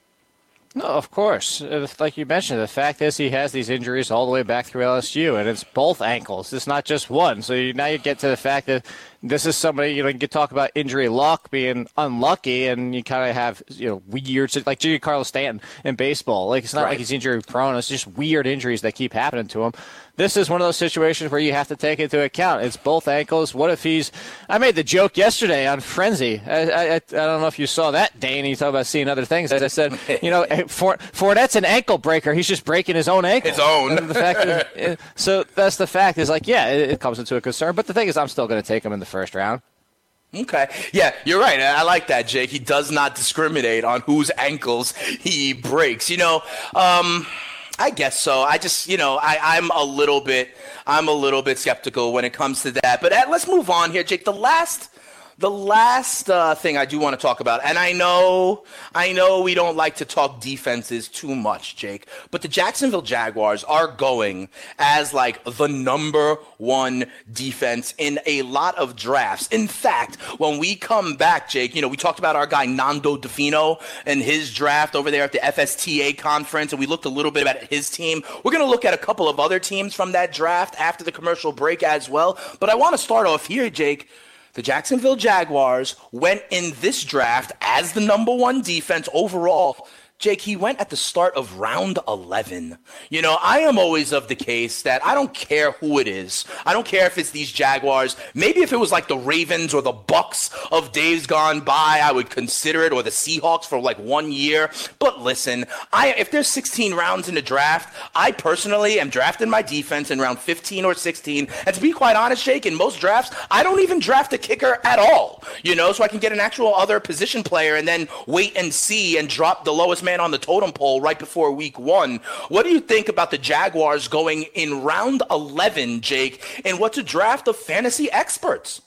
No, of course. Like you mentioned, the fact is he has these injuries all the way back through L S U, and it's both ankles. It's not just one. So you, now you get to the fact that this is somebody, you know, you could talk about injury luck being unlucky, and you kind of have, you know, weird, like Giancarlo Stanton in baseball. Like, it's not right. like he's injury prone. It's just weird injuries that keep happening to him. This is one of those situations where you have to take into account. It's both ankles. What if he's – I made the joke yesterday on Frenzy. I, I, I don't know if you saw that, Dane. You talk about seeing other things. I said, you know, Fournette's an ankle breaker. He's just breaking his own ankle. His own. The fact is, so that's the fact is, like, yeah, it, it comes into a concern. But the thing is, I'm still going to take him in the first round. Okay. Yeah, you're right. I like that, Jake. He does not discriminate on whose ankles he breaks. You know, um – I guess so. I just, you know, I, I'm a little bit, I'm a little bit skeptical when it comes to that. But uh, let's move on here, Jake. The last, the last uh, thing I do want to talk about, and I know, I know we don't like to talk defenses too much, Jake, but the Jacksonville Jaguars are going as like the number one defense in a lot of drafts. In fact, when we come back, Jake, you know, we talked about our guy Nando DeFino and his draft over there at the F S T A conference, and we looked a little bit at his team. We're going to look at a couple of other teams from that draft after the commercial break as well. But I want to start off here, Jake. The Jacksonville Jaguars went in this draft as the number one defense overall. Jake, he went at the start of round eleven. You know, I am always of the case that I don't care who it is. I don't care if it's these Jaguars. Maybe if it was like the Ravens or the Bucks of days gone by, I would consider it, or the Seahawks for like one year. But listen, I if there's sixteen rounds in the draft, I personally am drafting my defense in round fifteen or sixteen. And to be quite honest, Jake, in most drafts, I don't even draft a kicker at all. You know, so I can get an actual other position player and then wait and see and drop the lowest man on the totem pole right before week one. What do you think about the Jaguars going in round eleven, Jake, and what's a draft of fantasy experts?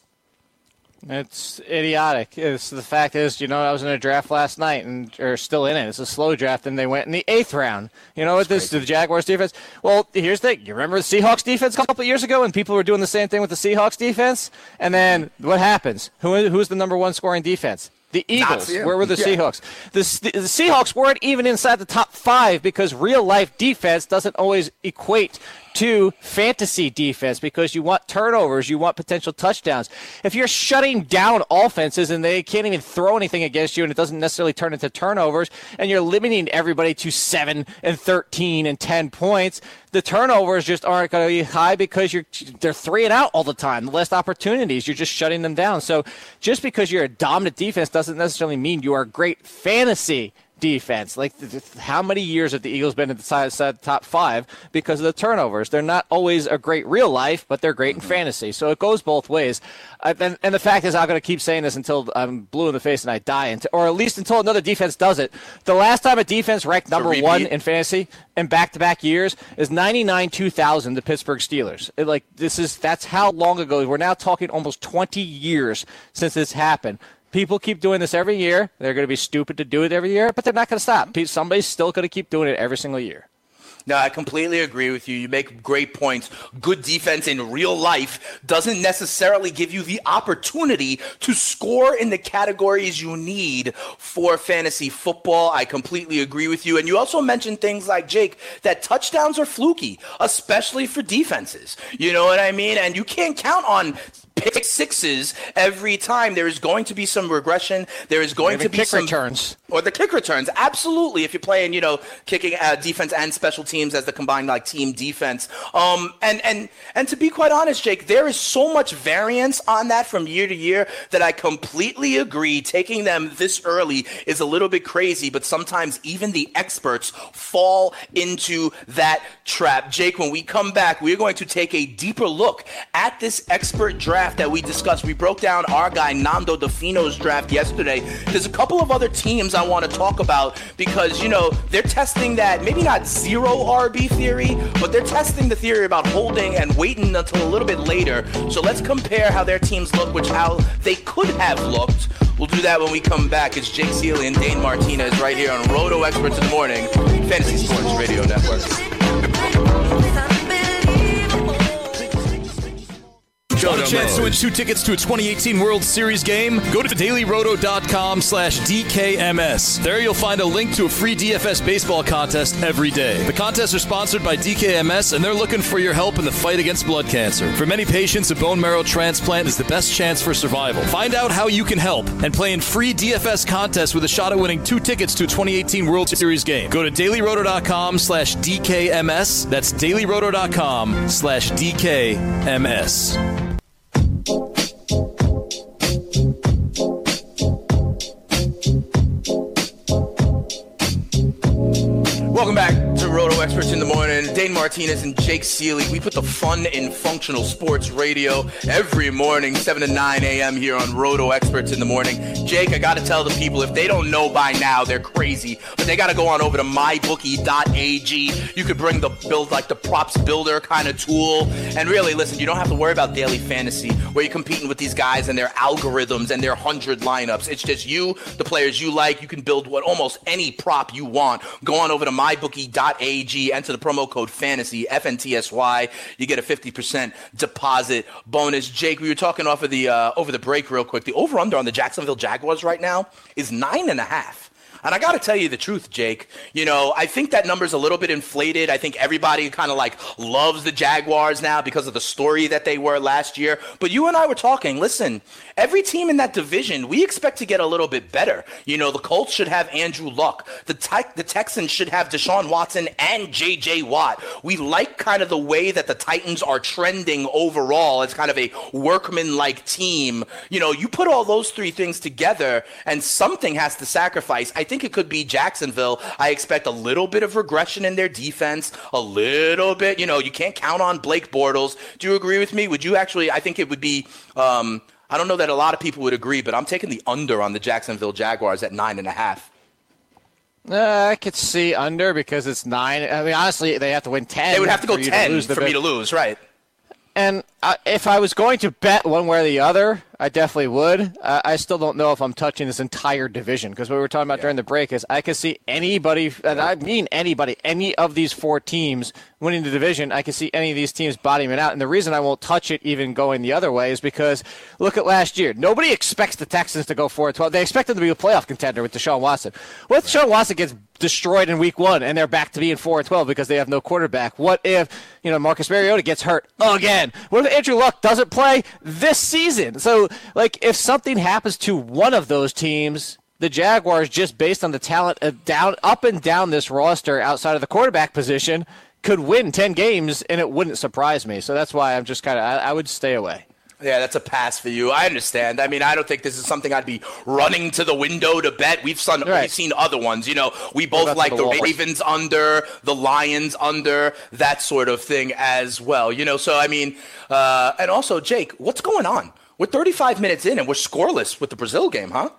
It's idiotic. It's, the fact is, you know, I was in a draft last night and or still in it. It's a slow draft, and they went in the eighth round. You know what this the Jaguars defense? Well, here's the thing. You remember the Seahawks defense a couple of years ago, and people were doing the same thing with the Seahawks defense? And then what happens? Who who's the number one scoring defense? The Eagles. Where were the yeah. Seahawks? The, the Seahawks weren't even inside the top five because real-life defense doesn't always equate to fantasy defense because you want turnovers, you want potential touchdowns. If you're shutting down offenses and they can't even throw anything against you and it doesn't necessarily turn into turnovers, and you're limiting everybody to seven and thirteen and ten points, the turnovers just aren't going to be high because you're they're three and out all the time. The less opportunities, you're just shutting them down. So just because you're a dominant defense doesn't necessarily mean you are a great fantasy defense. Like, how many years have the Eagles been at the side of the top five because of the turnovers? They're not always a great real life, but they're great in fantasy. So it goes both ways. I, and, and the fact is, I'm going to keep saying this until I'm blue in the face and I die, and or at least until another defense does it. The last time a defense ranked number one in fantasy in back-to-back years is ninety-nine two thousand, the Pittsburgh Steelers. It, like this is that's how long ago. We're now talking almost twenty years since this happened. People keep doing this every year. They're going to be stupid to do it every year, but they're not going to stop. Somebody's still going to keep doing it every single year. No, I completely agree with you. You make great points. Good defense in real life doesn't necessarily give you the opportunity to score in the categories you need for fantasy football. I completely agree with you. And you also mentioned things like, Jake, that touchdowns are fluky, especially for defenses. You know what I mean? And you can't count on pick sixes every time. There is going to be some regression. There is going Maybe to be kick some returns. Or the kick returns. Absolutely. If you're playing, you know, kicking uh, defense and special teams as the combined like team defense. Um, and, and, and to be quite honest, Jake, there is so much variance on that from year to year that I completely agree. Taking them this early is a little bit crazy, but sometimes even the experts fall into that trap. Jake, when we come back, we're going to take a deeper look at this expert draft draft that we discussed. We broke down our guy Nando DeFino's draft yesterday. There's a couple of other teams I want to talk about because, you know, they're testing that, maybe not zero R B theory, but they're testing the theory about holding and waiting until a little bit later. So let's compare how their teams look, which how they could have looked. We'll do that when we come back. It's Jake Seeley and Dane Martinez right here on Roto Experts in the Morning, Fantasy Sports Radio Network. Want a chance to win two tickets to a twenty eighteen World Series game? Go to daily roto dot com slash D K M S. There you'll find a link to a free D F S baseball contest every day. The contests are sponsored by D K M S, and they're looking for your help in the fight against blood cancer. For many patients, a bone marrow transplant is the best chance for survival. Find out how you can help and play in free D F S contests with a shot at winning two tickets to a twenty eighteen World Series game. Go to daily roto dot com slash D K M S. That's daily roto dot com slash D K M S. Welcome back to Roto Experts in the Morning. Dane Martinez and Jake Seeley. We put the fun in functional sports radio every morning, seven to nine a.m. here on Roto Experts in the Morning. Jake, I got to tell the people, if they don't know by now, they're crazy. But they got to go on over to my bookie dot a g. You could bring the build, like the props builder kind of tool. And really, listen, you don't have to worry about daily fantasy where you're competing with these guys and their algorithms and their one hundred lineups. It's just you, the players you like. You can build what almost any prop you want. Go on over to my bookie dot a g, enter the promo code FANTASY, F N T S Y. You get a fifty percent deposit bonus. Jake, we were talking off of the uh, over the break real quick. The over-under on the Jacksonville Jaguars right now is nine and a half. And I got to tell you the truth, Jake. You know, I think that number's a little bit inflated. I think everybody kind of like loves the Jaguars now because of the story that they were last year. But you and I were talking, listen, every team in that division, we expect to get a little bit better. You know, the Colts should have Andrew Luck. The, te- the Texans should have Deshaun Watson and J J Watt. We like kind of the way that the Titans are trending overall. It's kind of a workman-like team. You know, you put all those three things together and something has to sacrifice. I think it could be Jacksonville. I expect a little bit of regression in their defense, a little bit. You know, you can't count on Blake Bortles. Do you agree with me? Would you actually, I think it would be, um, I don't know that a lot of people would agree, but I'm taking the under on the Jacksonville Jaguars at nine and a half. Uh, I could see under because it's nine. I mean, honestly, they have to win ten. They would have to go for ten to for bet. me to lose, right? And uh, if I was going to bet one way or the other, I definitely would. Uh, I still don't know if I'm touching this entire division because what we were talking about yeah. during the break is I could see anybody, and I mean anybody, any of these four teams winning the division. I can see any of these teams bottoming out. And the reason I won't touch it even going the other way is because look at last year. Nobody expects the Texans to go four and twelve. They expect them to be a playoff contender with Deshaun Watson. What if Deshaun Watson gets destroyed in week one and they're back to being four and twelve because they have no quarterback? What if, you know, Marcus Mariota gets hurt again? What if Andrew Luck doesn't play this season? So, like, if something happens to one of those teams, the Jaguars, just based on the talent of down, up and down this roster outside of the quarterback position, could win ten games, and it wouldn't surprise me. So that's why I'm just kind of, I, I would stay away. Yeah, that's a pass for you. I understand. I mean, I don't think this is something I'd be running to the window to bet. We've seen, right. we've seen other ones. You know, we both like the, the Ravens under, the Lions under, that sort of thing as well. You know, so, I mean, uh, and also, Jake, what's going on? We're thirty-five minutes in, and we're scoreless with the Brazil game, huh?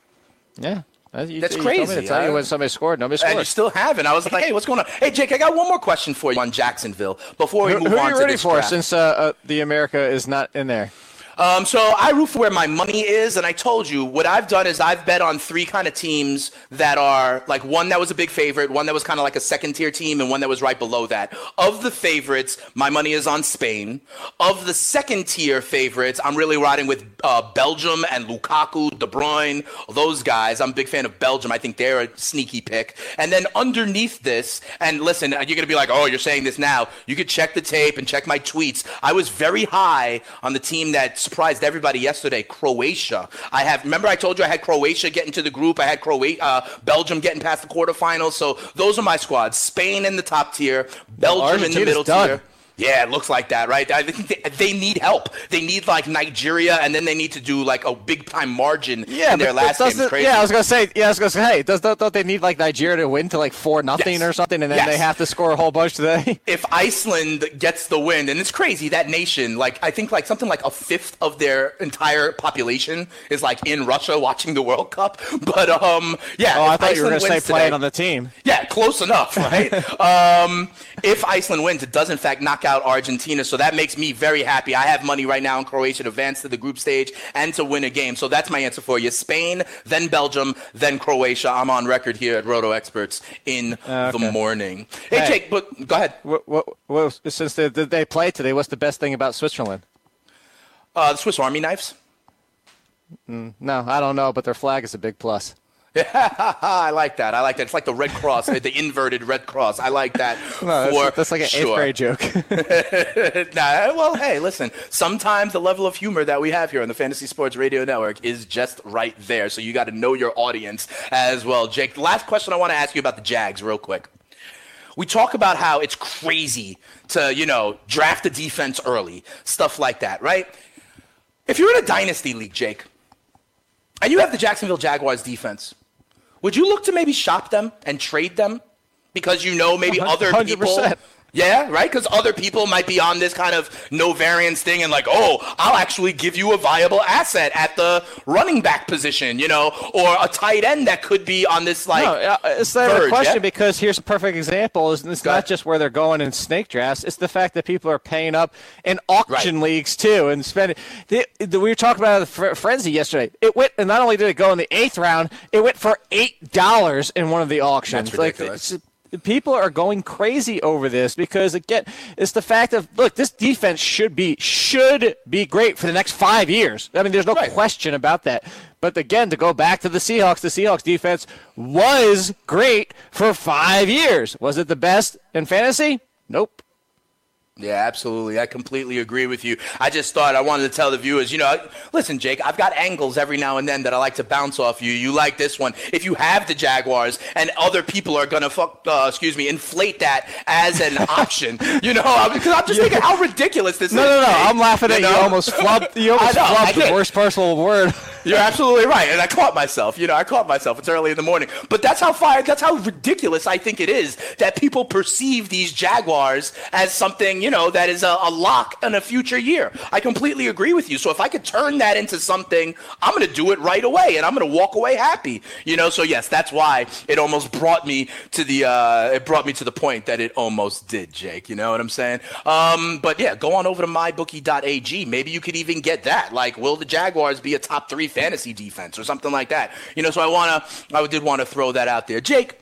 Yeah. You, That's you crazy. Told me to tell you when somebody scored. Nobody scored. And you still haven't. I was like, hey, what's going on? Hey, Jake, I got one more question for you on Jacksonville before we who, move who on are you to ready this for draft. since uh, uh, the America is not in there? Um, so I root for where my money is, and I told you what I've done is I've bet on three kind of teams that are like one that was a big favorite, one that was kind of like a second-tier team, and one that was right below that. Of the favorites, my money is on Spain. Of the second-tier favorites, I'm really riding with uh, Belgium and Lukaku, De Bruyne, those guys. I'm a big fan of Belgium. I think they're a sneaky pick. And then underneath this, and listen, you're going to be like, oh, you're saying this now. You could check the tape and check my tweets. I was very high on the team that surprised everybody yesterday, Croatia. I have, remember I told you I had Croatia getting to the group. I had Croatia, uh, Belgium getting past the quarterfinals. So those are my squads. Spain in the top tier, Belgium well, in the middle done. tier. Yeah, it looks like that, right? I think they, they need help. They need like Nigeria, and then they need to do like a big time margin yeah, in their last game. It's crazy. Yeah, I was gonna say. Yeah, I was gonna say. Hey, does, don't, don't they need like Nigeria to win to like four nothing yes. or something, and then yes. they have to score a whole bunch today? If Iceland gets the win, and it's crazy, that nation, like I think like something like a fifth of their entire population is like in Russia watching the World Cup. But um, yeah. Oh, I thought Iceland you were gonna say today, playing on the team. Yeah, close enough, right? um, if Iceland wins, it does in fact knock out Argentina. So that makes me very happy. I have money right now in Croatia to advance to the group stage and to win a game. So that's my answer for you. Spain, then Belgium, then Croatia. I'm on record here at Roto Experts in uh, okay. the morning. Hey, hey, Jake, but go ahead. What, what, what, since they, they play today, what's the best thing about Switzerland? Uh, the Swiss Army knives. Mm, no, I don't know, but their flag is a big plus. Yeah, I like that. I like that. It's like the Red Cross, the inverted Red Cross. I like that. No, for that's, that's like an sure. eighth grade joke. nah, well, hey, listen. Sometimes the level of humor that we have here on the Fantasy Sports Radio Network is just right there. So you got to know your audience as well. Jake, the last question I want to ask you about the Jags real quick. We talk about how it's crazy to, you know, draft a defense early, stuff like that, right? If you're in a dynasty league, Jake, and you have the Jacksonville Jaguars defense, would you look to maybe shop them and trade them because you know maybe other one hundred percent. people? Yeah, right? Because other people might be on this kind of no variance thing and like, oh, I'll actually give you a viable asset at the running back position, you know, or a tight end that could be on this, like, no, it's not verge, a question yeah? because here's a perfect example. It's not ahead. just where they're going in snake drafts. It's the fact that people are paying up in auction right. leagues, too, and spending. The, the, we were talking about the Frenzy yesterday. It went, and not only did it go in the eighth round, it went for eight dollars in one of the auctions. That's ridiculous. Like, people are going crazy over this because, again, it's the fact of, look, this defense should be should be great for the next five years. I mean, there's no right. question about that. But, again, to go back to the Seahawks, the Seahawks defense was great for five years. Was it the best in fantasy? Nope. Yeah, absolutely. I completely agree with you. I just thought I wanted to tell the viewers, you know, listen, Jake, I've got angles every now and then that I like to bounce off you. You like this one. If you have the Jaguars and other people are going to, fuck, uh, excuse me, inflate that as an option, you know, because I'm just yeah. thinking how ridiculous this no, is. No, no, no. Jake. I'm laughing at you. You almost flubbed, you almost know, flubbed the worst personal word. You're absolutely right, and I caught myself. You know, I caught myself. It's early in the morning, but that's how fire. That's how ridiculous I think it is that people perceive these Jaguars as something, you know, that is a, a lock in a future year. I completely agree with you. So if I could turn that into something, I'm going to do it right away, and I'm going to walk away happy. You know, so yes, that's why it almost brought me to the. Uh, it brought me to the point that it almost did, Jake. You know what I'm saying? Um, but yeah, go on over to my bookie dot a g. Maybe you could even get that. Like, will the Jaguars be a top three fantasy defense or something like that? You know, so I want to, I did want to throw that out there. Jake,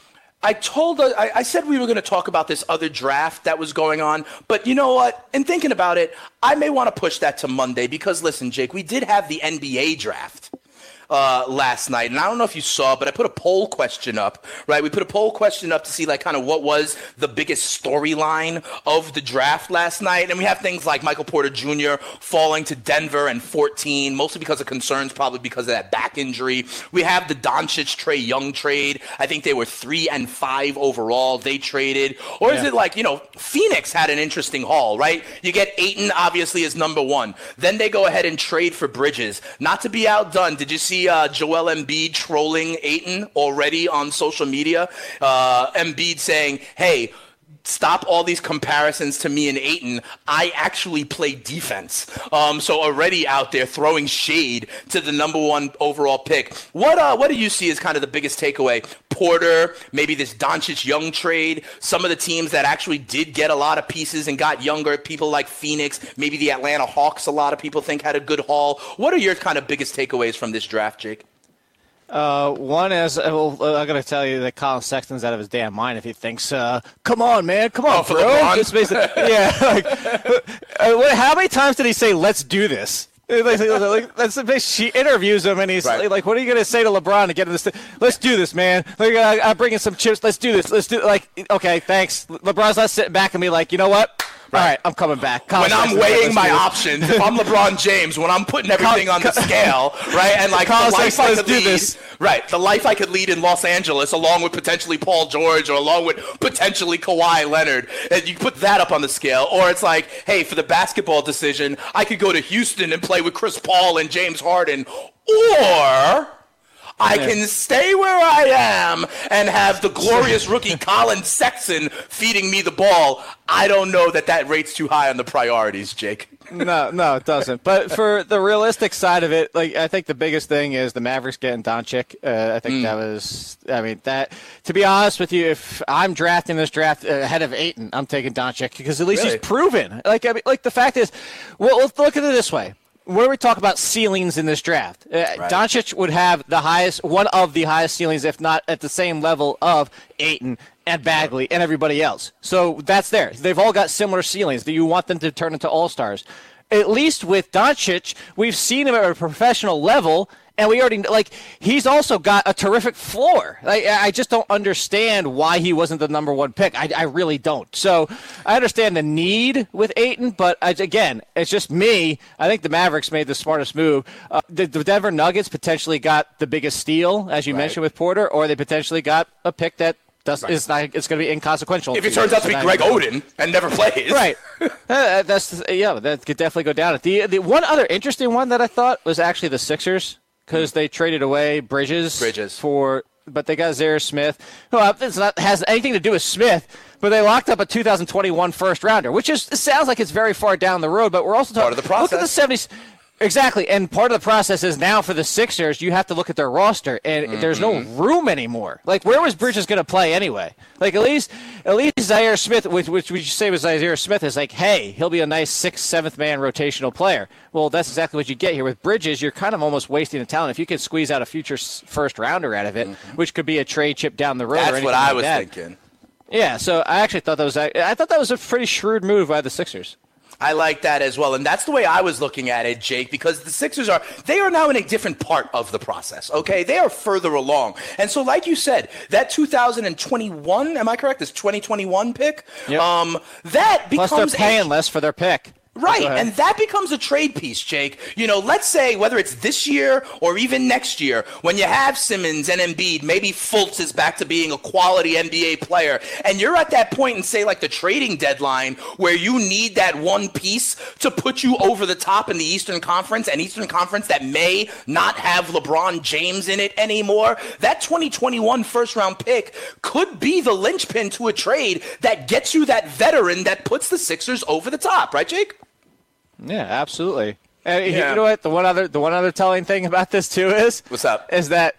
I told, I, I said we were going to talk about this other draft that was going on, but you know what? In thinking about it, I may want to push that to Monday because listen, Jake, we did have the N B A draft uh, last night, and I don't know if you saw, but I put a poll question up, right? We put a poll question up to see like kind of what was the biggest storyline of the draft last night, and we have things like Michael Porter Junior falling to Denver and fourteen, mostly because of concerns, probably because of that back injury. We have the Doncic Trae Young trade. I think they were three and five overall. They traded, or is yeah. it like, you know, Phoenix had an interesting haul, right? You get Ayton obviously as number one. Then they go ahead and trade for Bridges. Not to be outdone, did you see Uh, Joel Embiid trolling Ayton already on social media? Uh, Embiid saying, hey, stop all these comparisons to me and Ayton. I actually play defense. Um, so already out there throwing shade to the number one overall pick. What uh, what do you see as kind of the biggest takeaway? Porter, maybe this Doncic Young trade, some of the teams that actually did get a lot of pieces and got younger, people like Phoenix, maybe the Atlanta Hawks, a lot of people think had a good haul. What are your kind of biggest takeaways from this draft, Jake? Uh, one is, well, uh, I'm going to tell you that Colin Sexton's out of his damn mind if he thinks, uh, come on, man, come on, oh, bro. Yeah. Like, uh, how many times did he say, let's do this? Like, like, that's the she interviews him, and he's right. like, "What are you going to say to LeBron to get him this? Thing? Let's do this, man. Like, I, I'm bringing some chips. Let's do this. Let's do like, okay, thanks." LeBron's not sitting back and be like, "You know what? Right. All right, I'm coming back. When I'm weighing my options, if I'm LeBron James, when I'm putting everything on the scale, right, and like the life I could lead, right, the life I could lead in Los Angeles, along with potentially Paul George, or along with potentially Kawhi Leonard, and you put that up on the scale, or it's like, hey, for the basketball decision, I could go to Houston and play with Chris Paul and James Harden, or I can stay where I am and have the glorious rookie Colin Sexton feeding me the ball. I don't know that that rates too high on the priorities, Jake. No, no, it doesn't. But for the realistic side of it, like I think the biggest thing is the Mavericks getting Doncic. Uh, I think mm. that was, I mean, that. To be honest with you, if I'm drafting this draft ahead of Ayton, I'm taking Doncic because at least really? he's proven. Like, I mean, like the fact is, well, let's look at it this way. When we talk about ceilings in this draft, uh, right. Doncic would have the highest, one of the highest ceilings, if not at the same level of Ayton and Bagley and everybody else. So that's there. They've all got similar ceilings. Do you want them to turn into all-stars? At least with Doncic, we've seen him at a professional level, and we already, like, he's also got a terrific floor. Like, I just don't understand why he wasn't the number one pick. I, I really don't. So I understand the need with Ayton, but again, it's just me. I think the Mavericks made the smartest move. Uh, the, the Denver Nuggets potentially got the biggest steal, as you right. mentioned with Porter, or they potentially got a pick that Does, right. it's, not, it's going to be inconsequential. If it turns out to be Greg Oden and never plays. Right. uh, that's Yeah, that could definitely go down. The, the one other interesting one that I thought was actually the Sixers, because they traded away Bridges, Bridges for, but they got Zaire Smith, who it's not, has anything to do with Smith, but they locked up a two thousand twenty-one first rounder, which is it sounds like it's very far down the road, but we're also talking part of the process. Look at the seventies. Exactly, and part of the process is now for the Sixers, you have to look at their roster, and mm-hmm. there's no room anymore. Like, where was Bridges going to play anyway? Like, at least, at least Zaire Smith, which, which we say was Zaire Smith, is like, hey, he'll be a nice sixth, seventh man rotational player. Well, that's exactly what you get here with Bridges. You're kind of almost wasting the talent if you can squeeze out a future first rounder out of it, mm-hmm. which could be a trade chip down the road. That's or what I like was that. thinking. Yeah, so I actually thought that was I thought that was a pretty shrewd move by the Sixers. I like that as well. And that's the way I was looking at it, Jake, because the Sixers are, they are now in a different part of the process, okay? They are further along. And so like you said, that two thousand twenty-one, am I correct, this twenty twenty-one pick, yep. um, that becomes Plus they're paying a, less for their pick. Right, and that becomes a trade piece, Jake. You know, let's say whether it's this year or even next year, when you have Simmons and Embiid, maybe Fultz is back to being a quality N B A player, and you're at that point in, say, like the trading deadline where you need that one piece to put you over the top in the Eastern Conference, an Eastern Conference that may not have LeBron James in it anymore, that twenty twenty-one first-round pick could be the linchpin to a trade that gets you that veteran that puts the Sixers over the top, right, Jake? Yeah, absolutely. And yeah. you know what? The one other the one other telling thing about this too is what's up is that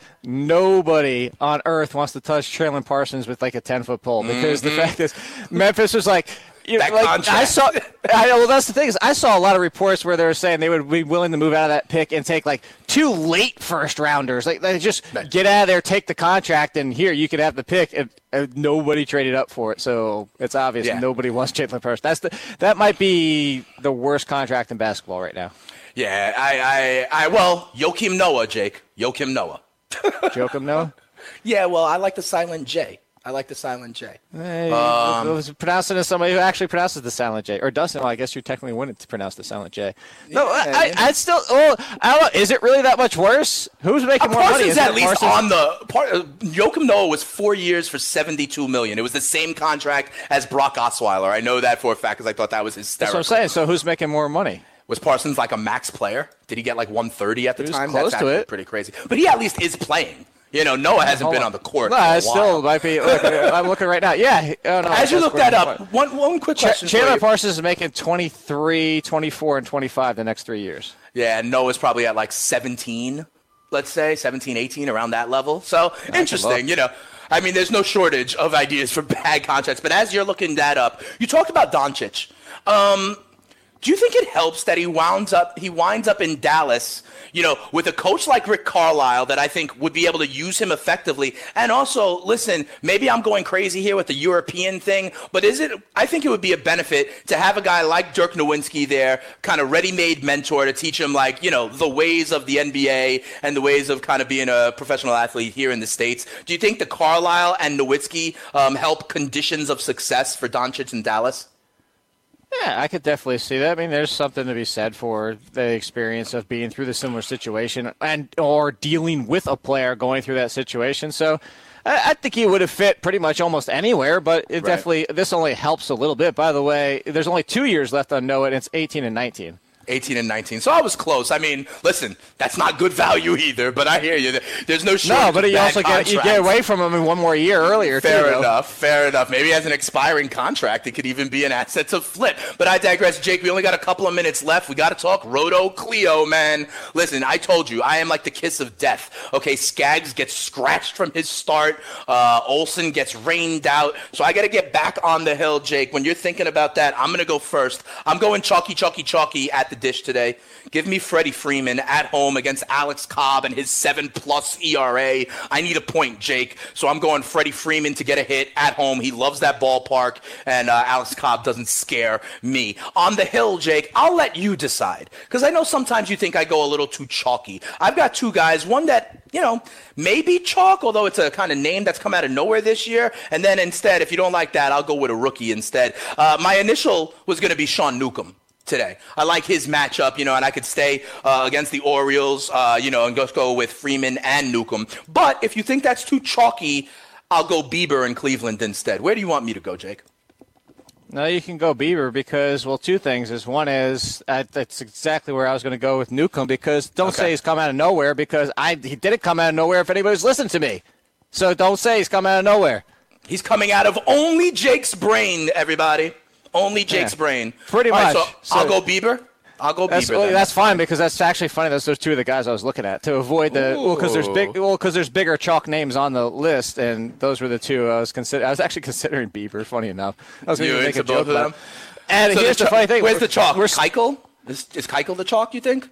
nobody on earth wants to touch Traylon Parsons with like a ten foot pole because mm-hmm. the fact is Memphis was like. You know, like, I saw. I, well, that's the thing is, I saw a lot of reports where they were saying they would be willing to move out of that pick and take like two late first rounders. Like, they just right. get out of there, take the contract, and here you can have the pick. And, and nobody traded up for it, so it's obvious yeah. nobody wants Jalen Parsons. That's the that might be the worst contract in basketball right now. Yeah, I, I, I well, Joakim Noah, Jake, Joakim Noah, Joakim Noah. Yeah, well, I like the silent J. I like the silent J. Hey, um, I was pronouncing as somebody who actually pronounces the silent J, or doesn't. Well, I guess you technically wouldn't pronounce the silent J. No, yeah, I, I, I still. Oh, I don't know. Is it really that much worse? Who's making uh, more money? Is at least Parsons? On the part. Uh, Joakim Noah was four years for seventy-two million dollars. It was the same contract as Brock Osweiler. I know that for a fact because I thought that was hysterical. That's what I'm saying. So who's making more money? Was Parsons like a max player? Did he get like one thirty at the he time? Was close That's to it. Pretty crazy. But he at least is playing. You know, Noah hasn't been on the court no, for a while. Still might be. Look, I'm looking right now. Yeah. Oh, no, As you look that up, one, one quick question. Ch- Chandler Parsons is making twenty-three, twenty-four, and twenty-five the next three years. Yeah, and Noah's probably at like seventeen, let's say, seventeen, eighteen, around that level. So, I interesting, you know. I mean, there's no shortage of ideas for bad contracts. But as you're looking that up, you talked about Doncic. Um... Do you think it helps that he winds up he winds up in Dallas, you know, with a coach like Rick Carlisle that I think would be able to use him effectively? And also, listen, maybe I'm going crazy here with the European thing, but is it? I think it would be a benefit to have a guy like Dirk Nowitzki there, kind of ready-made mentor to teach him, like, you know, the ways of the N B A and the ways of kind of being a professional athlete here in the States. Do you think the Carlisle and Nowitzki um, help conditions of success for Doncic in Dallas? Yeah, I could definitely see that. I mean, there's something to be said for the experience of being through the similar situation and or dealing with a player going through that situation. So I, I think he would have fit pretty much almost anywhere, but it right. definitely this only helps a little bit. By the way, there's only two years left on Noah, and it's eighteen and nineteen. eighteen and nineteen. So I was close. I mean, listen, that's not good value either, but I hear you. There's no shortage No, but you also get, you get away from him in one more year earlier, fair too. Fair enough, fair enough. Maybe he has an expiring contract. It could even be an asset to flip. But I digress. Jake, we only got a couple of minutes left. We got to talk Roto Cleo, man. Listen, I told you, I am like the kiss of death. Okay, Skaggs gets scratched from his start. Uh, Olsen gets rained out. So I got to get back on the hill, Jake. When you're thinking about that, I'm going to go first. I'm going chalky, chalky, chalky at the dish today. Give me Freddie Freeman at home against Alex Cobb and his seven-plus E R A. I need a point, Jake. So I'm going Freddie Freeman to get a hit at home. He loves that ballpark, and uh, Alex Cobb doesn't scare me. On the hill, Jake, I'll let you decide, because I know sometimes you think I go a little too chalky. I've got two guys, one that, you know, maybe chalk, although it's a kind of name that's come out of nowhere this year. And then instead, if you don't like that, I'll go with a rookie instead. Uh, my initial was going to be Sean Newcomb today. I like his matchup, you know, and I could stay uh, against the Orioles, uh, you know, and just go with Freeman and Newcomb. But if you think that's too chalky, I'll go Bieber in Cleveland instead. Where do you want me to go, Jake? No, you can go Bieber because, well, two things. Is one is uh, that's exactly where I was going to go with Newcomb, because don't okay. say he's come out of nowhere, because I he didn't come out of nowhere if anybody's listened to me. So don't say he's come out of nowhere. He's coming out of only Jake's brain, everybody. Only Jake's yeah, brain. Pretty All much. Right, so, so I'll go Bieber. I'll go that's, Bieber. Well, that's fine, because that's actually funny. Those those two of the guys I was looking at to avoid the well, because there's big well because there's bigger chalk names on the list, and those were the two I was consider. I was actually considering Bieber. Funny enough, I was going to make a joke about. Them? And so here's the, the funny thing: where's the chalk? We're Keuchel? Is is Keuchel the chalk? You think?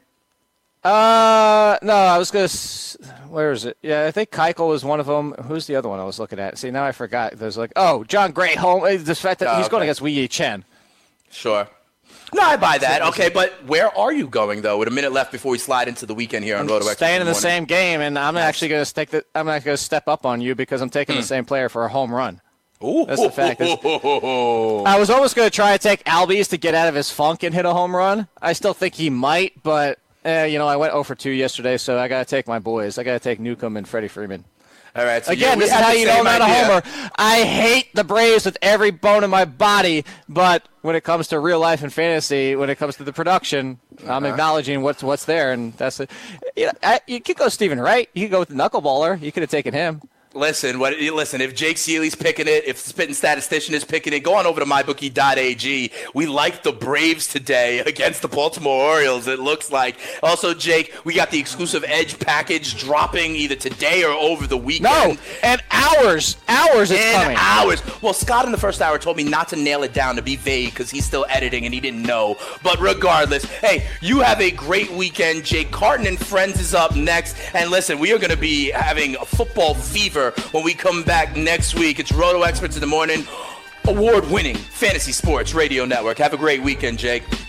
Uh, no, I was going to, where is it? Yeah, I think Keuchel was one of them. Who's the other one I was looking at? See, now I forgot. There's like, oh, John Gray, home. The fact that oh, he's okay. going against Wei Yi Chen. Sure. No, I buy that. Okay, but where are you going, though, with a minute left before we slide into the weekend here on Roto Experts? Staying in the same game, and I'm yes. actually going to take the, I'm not going to step up on you because I'm taking mm. the same player for a home run. Ooh. That's the fact. That's, I was almost going to try to take Albies to get out of his funk and hit a home run. I still think he might, but, eh, you know, I went oh for two yesterday, so I got to take my boys. I got to take Newcomb and Freddie Freeman. All right. So Again, yeah, this is how you know I'm not a homer. I hate the Braves with every bone in my body, but when it comes to real life and fantasy, when it comes to the production, uh-huh. I'm acknowledging what's what's there, and that's it. You know, I, you could go Stephen Wright. You could go with the knuckleballer. You could have taken him. Listen, what? Listen. If Jake Seeley's picking it, if Spittin' Statistician is picking it, go on over to my bookie dot a g. We like the Braves today against the Baltimore Orioles, it looks like. Also, Jake, we got the exclusive Edge package dropping either today or over the weekend. No, and hours, hours it's in coming. hours. Well, Scott in the first hour told me not to nail it down, to be vague, because he's still editing and he didn't know. But regardless, hey, you have a great weekend. Jake Carton and Friends is up next. And listen, we are going to be having a football fever when we come back next week. It's Roto Experts in the Morning, award-winning Fantasy Sports Radio Network. Have a great weekend, Jake.